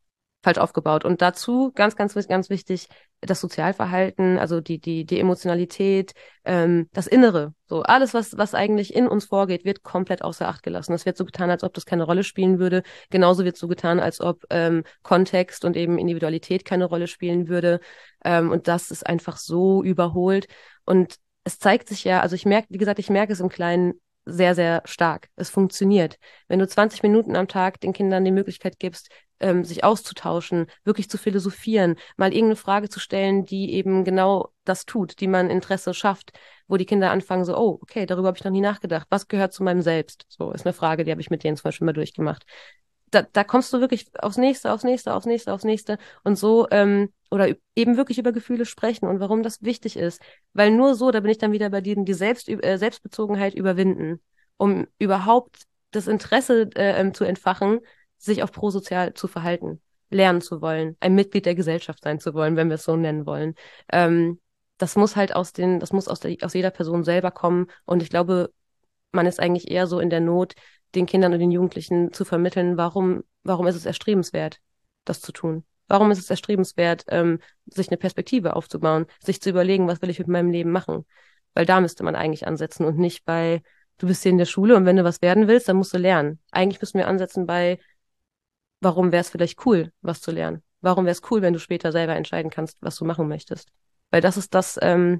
falsch aufgebaut. Und dazu ganz, ganz, ganz wichtig, das Sozialverhalten, also die Emotionalität, das Innere. So alles, was eigentlich in uns vorgeht, wird komplett außer Acht gelassen. Es wird so getan, als ob das keine Rolle spielen würde. Genauso wird so getan, als ob Kontext und eben Individualität keine Rolle spielen würde. Und das ist einfach so überholt. Und es zeigt sich ja, also ich merke, wie gesagt, ich merke es im Kleinen sehr, sehr stark. Es funktioniert. Wenn du 20 Minuten am Tag den Kindern die Möglichkeit gibst, sich auszutauschen, wirklich zu philosophieren, mal irgendeine Frage zu stellen, die eben genau das tut, die man Interesse schafft, wo die Kinder anfangen so, oh, okay, darüber habe ich noch nie nachgedacht. Was gehört zu meinem Selbst? So ist eine Frage, die habe ich mit denen zum Beispiel mal durchgemacht. Da kommst du wirklich aufs Nächste, aufs Nächste, aufs Nächste, aufs Nächste und so, oder eben wirklich über Gefühle sprechen und warum das wichtig ist. Weil nur so, da bin ich dann wieder bei denen, die Selbstbezogenheit überwinden, um überhaupt das Interesse zu entfachen, sich auch prosozial zu verhalten, lernen zu wollen, ein Mitglied der Gesellschaft sein zu wollen, wenn wir es so nennen wollen. Das muss halt das muss aus jeder Person selber kommen. Und ich glaube, man ist eigentlich eher so in der Not, den Kindern und den Jugendlichen zu vermitteln, warum ist es erstrebenswert, das zu tun? Warum ist es erstrebenswert, sich eine Perspektive aufzubauen, sich zu überlegen, was will ich mit meinem Leben machen? Weil da müsste man eigentlich ansetzen und nicht bei, du bist hier in der Schule und wenn du was werden willst, dann musst du lernen. Eigentlich müssen wir ansetzen bei, warum wäre es vielleicht cool, was zu lernen? Warum wäre es cool, wenn du später selber entscheiden kannst, was du machen möchtest? Weil das ist das,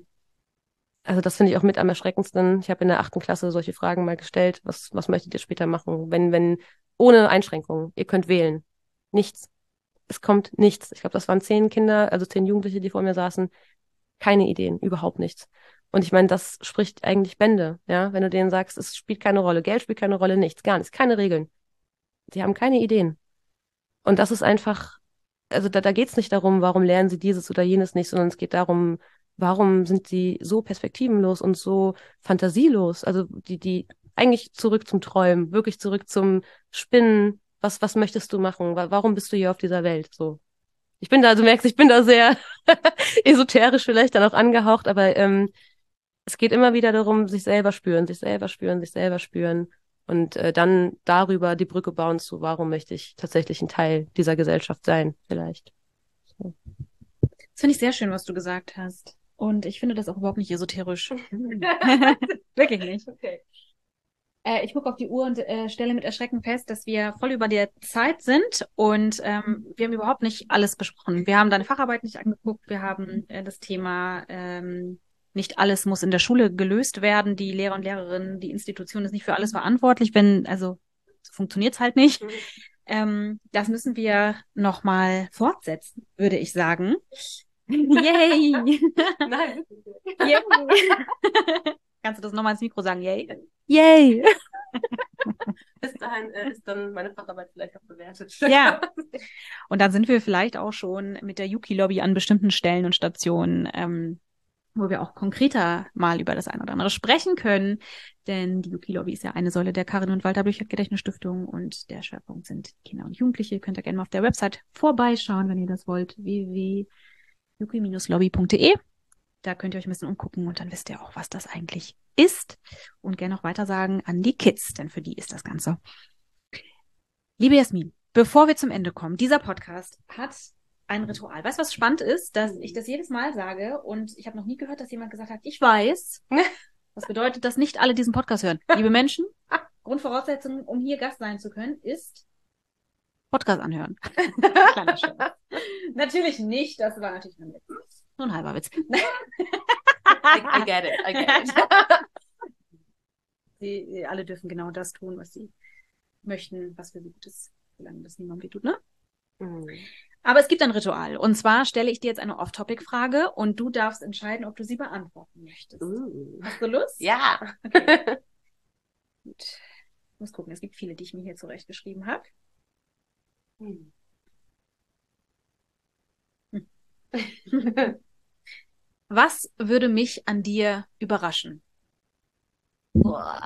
also das finde ich auch mit am erschreckendsten. Ich habe in der 8. Klasse solche Fragen mal gestellt. Was möchtet ihr später machen? Ohne Einschränkungen. Ihr könnt wählen. Nichts. Es kommt nichts. Ich glaube, das waren 10 Kinder, also 10 Jugendliche, die vor mir saßen. Keine Ideen, überhaupt nichts. Und ich meine, das spricht eigentlich Bände, ja, wenn du denen sagst, es spielt keine Rolle, Geld spielt keine Rolle, nichts, gar nichts, keine Regeln. Die haben keine Ideen. Und das ist einfach, also da geht es nicht darum, warum lernen sie dieses oder jenes nicht, sondern es geht darum, warum sind sie so perspektivenlos und so fantasielos? Also die eigentlich zurück zum Träumen, wirklich zurück zum Spinnen. Was möchtest du machen? Warum bist du hier auf dieser Welt? So. Ich bin da, du merkst, ich bin da sehr esoterisch vielleicht dann auch angehaucht, aber es geht immer wieder darum, sich selber spüren, sich selber spüren, sich selber spüren und dann darüber die Brücke bauen zu, warum möchte ich tatsächlich ein Teil dieser Gesellschaft sein, vielleicht. So. Das finde ich sehr schön, was du gesagt hast. Und ich finde das auch überhaupt nicht esoterisch. Wirklich nicht. Okay. Ich gucke auf die Uhr und stelle mit Erschrecken fest, dass wir voll über der Zeit sind und wir haben überhaupt nicht alles besprochen. Wir haben deine Facharbeit nicht angeguckt, wir haben das Thema nicht alles muss in der Schule gelöst werden. Die Lehrer und Lehrerinnen, die Institution ist nicht für alles verantwortlich, also so funktioniert's halt nicht. Das müssen wir nochmal fortsetzen, würde ich sagen. Yay! Nein. Yay! Kannst du das nochmal ins Mikro sagen? Yay! Yay! Bis dahin ist dann meine Facharbeit vielleicht auch bewertet. Ja. Und dann sind wir vielleicht auch schon mit der Yuki-Lobby an bestimmten Stellen und Stationen, wo wir auch konkreter mal über das eine oder andere sprechen können. Denn die Yuki-Lobby ist ja eine Säule der Karin und Walter Blüchert Gedächtnisstiftung und der Schwerpunkt sind Kinder und Jugendliche. Ihr könnt da gerne mal auf der Website vorbeischauen, wenn ihr das wollt. www.yuki-lobby.de. Da könnt ihr euch ein bisschen umgucken und dann wisst ihr auch, was das eigentlich ist. Und gerne noch weiter sagen an die Kids, denn für die ist das Ganze. Liebe Jasmin, bevor wir zum Ende kommen, dieser Podcast hat ein Ritual. Weißt du, was spannend ist? Dass ich das jedes Mal sage und ich habe noch nie gehört, dass jemand gesagt hat, ich weiß. Das bedeutet, dass nicht alle diesen Podcast hören. Liebe Menschen, Grundvoraussetzung, um hier Gast sein zu können, ist Podcast anhören. Kleiner Scherz. Natürlich nicht, das war natürlich nur ein halber Witz. I get it, I get it. Sie alle dürfen genau das tun, was sie möchten, was für sie gut ist, solange das niemand wehtut, ne? Mhm. Aber es gibt ein Ritual. Und zwar stelle ich dir jetzt eine Off-Topic-Frage und du darfst entscheiden, ob du sie beantworten möchtest. Hast du Lust? Ja. Okay. Gut. Ich muss gucken, es gibt viele, die ich mir hier zurechtgeschrieben habe. Was würde mich an dir überraschen? Boah.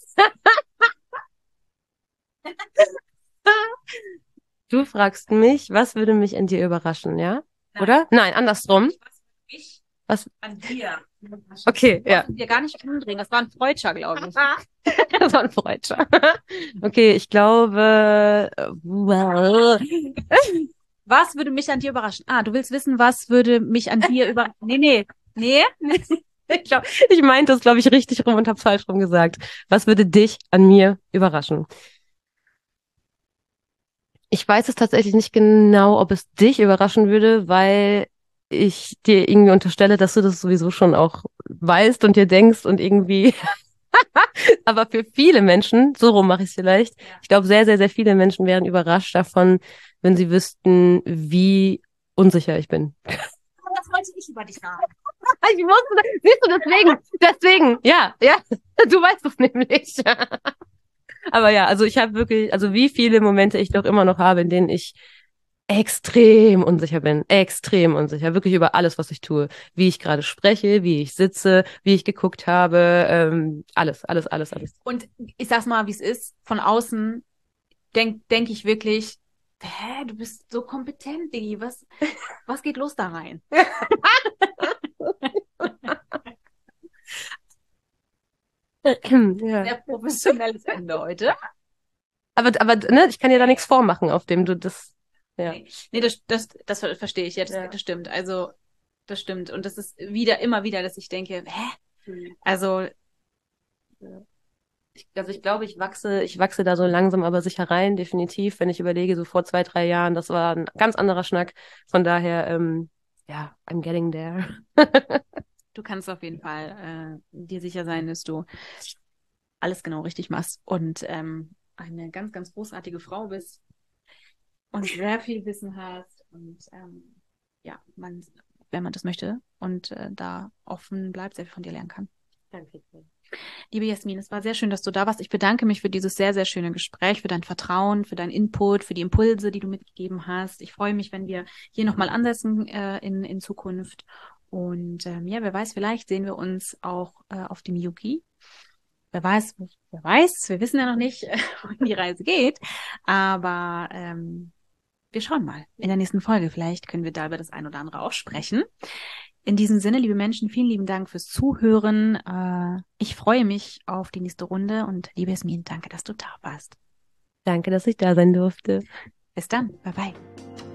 Du fragst mich, was würde mich an dir überraschen, ja? Nein. Oder? Nein, andersrum. Was an dir? Okay, ja. Wir gar nicht umdrehen. Das war ein Freudscher, glaube ich. Das war ein Freudscher. Okay, ich glaube, Was würde mich an dir überraschen? Du willst wissen, was würde mich an dir überraschen? Nee. Ich meinte das, glaube ich, richtig rum und habe falsch rum gesagt. Was würde dich an mir überraschen? Ich weiß es tatsächlich nicht genau, ob es dich überraschen würde, weil ich dir irgendwie unterstelle, dass du das sowieso schon auch weißt und dir denkst und irgendwie, aber für viele Menschen, so rum mache ich es vielleicht, ich glaube, sehr, sehr, sehr viele Menschen wären überrascht davon, wenn sie wüssten, wie unsicher ich bin. Das wollte ich über dich sagen. Ich wusste, siehst du, deswegen, ja, du weißt es nämlich. Aber ja, also ich habe wirklich, also wie viele Momente ich doch immer noch habe, in denen ich extrem unsicher bin, extrem unsicher, wirklich über alles, was ich tue, wie ich gerade spreche, wie ich sitze, wie ich geguckt habe, alles, alles, alles, alles. Und ich sag's mal, wie es ist, von außen denk ich wirklich, du bist so kompetent, Diggi, was geht los da rein? Ja. Sehr professionelles Ende heute. Aber ne, ich kann dir da nichts vormachen, auf dem du das, ja. Nee, das verstehe ich, ja, das stimmt. Also, das stimmt. Und das ist immer wieder, dass ich denke, Also, Ich glaube, ich wachse da so langsam, aber sicher rein, definitiv. Wenn ich überlege, so vor 2, 3 Jahren, das war ein ganz anderer Schnack. Von daher, ja, I'm getting there. du kannst auf jeden Fall dir sicher sein, dass du alles genau richtig machst und eine ganz, ganz großartige Frau bist und sehr viel Wissen hast und ja, wenn man das möchte und da offen bleibt, sehr viel von dir lernen kann. Danke. Liebe Jasmin, es war sehr schön, dass du da warst. Ich bedanke mich für dieses sehr, sehr schöne Gespräch, für dein Vertrauen, für deinen Input, für die Impulse, die du mitgegeben hast. Ich freue mich, wenn wir hier nochmal ansetzen in Zukunft. Und ja, wer weiß, vielleicht sehen wir uns auch auf dem Yuki. Wer weiß, wir wissen ja noch nicht, wohin die Reise geht. Aber wir schauen mal. In der nächsten Folge vielleicht können wir da über das ein oder andere auch sprechen. In diesem Sinne, liebe Menschen, vielen lieben Dank fürs Zuhören. Ich freue mich auf die nächste Runde und liebe Jasmin, danke, dass du da warst. Danke, dass ich da sein durfte. Bis dann. Bye bye.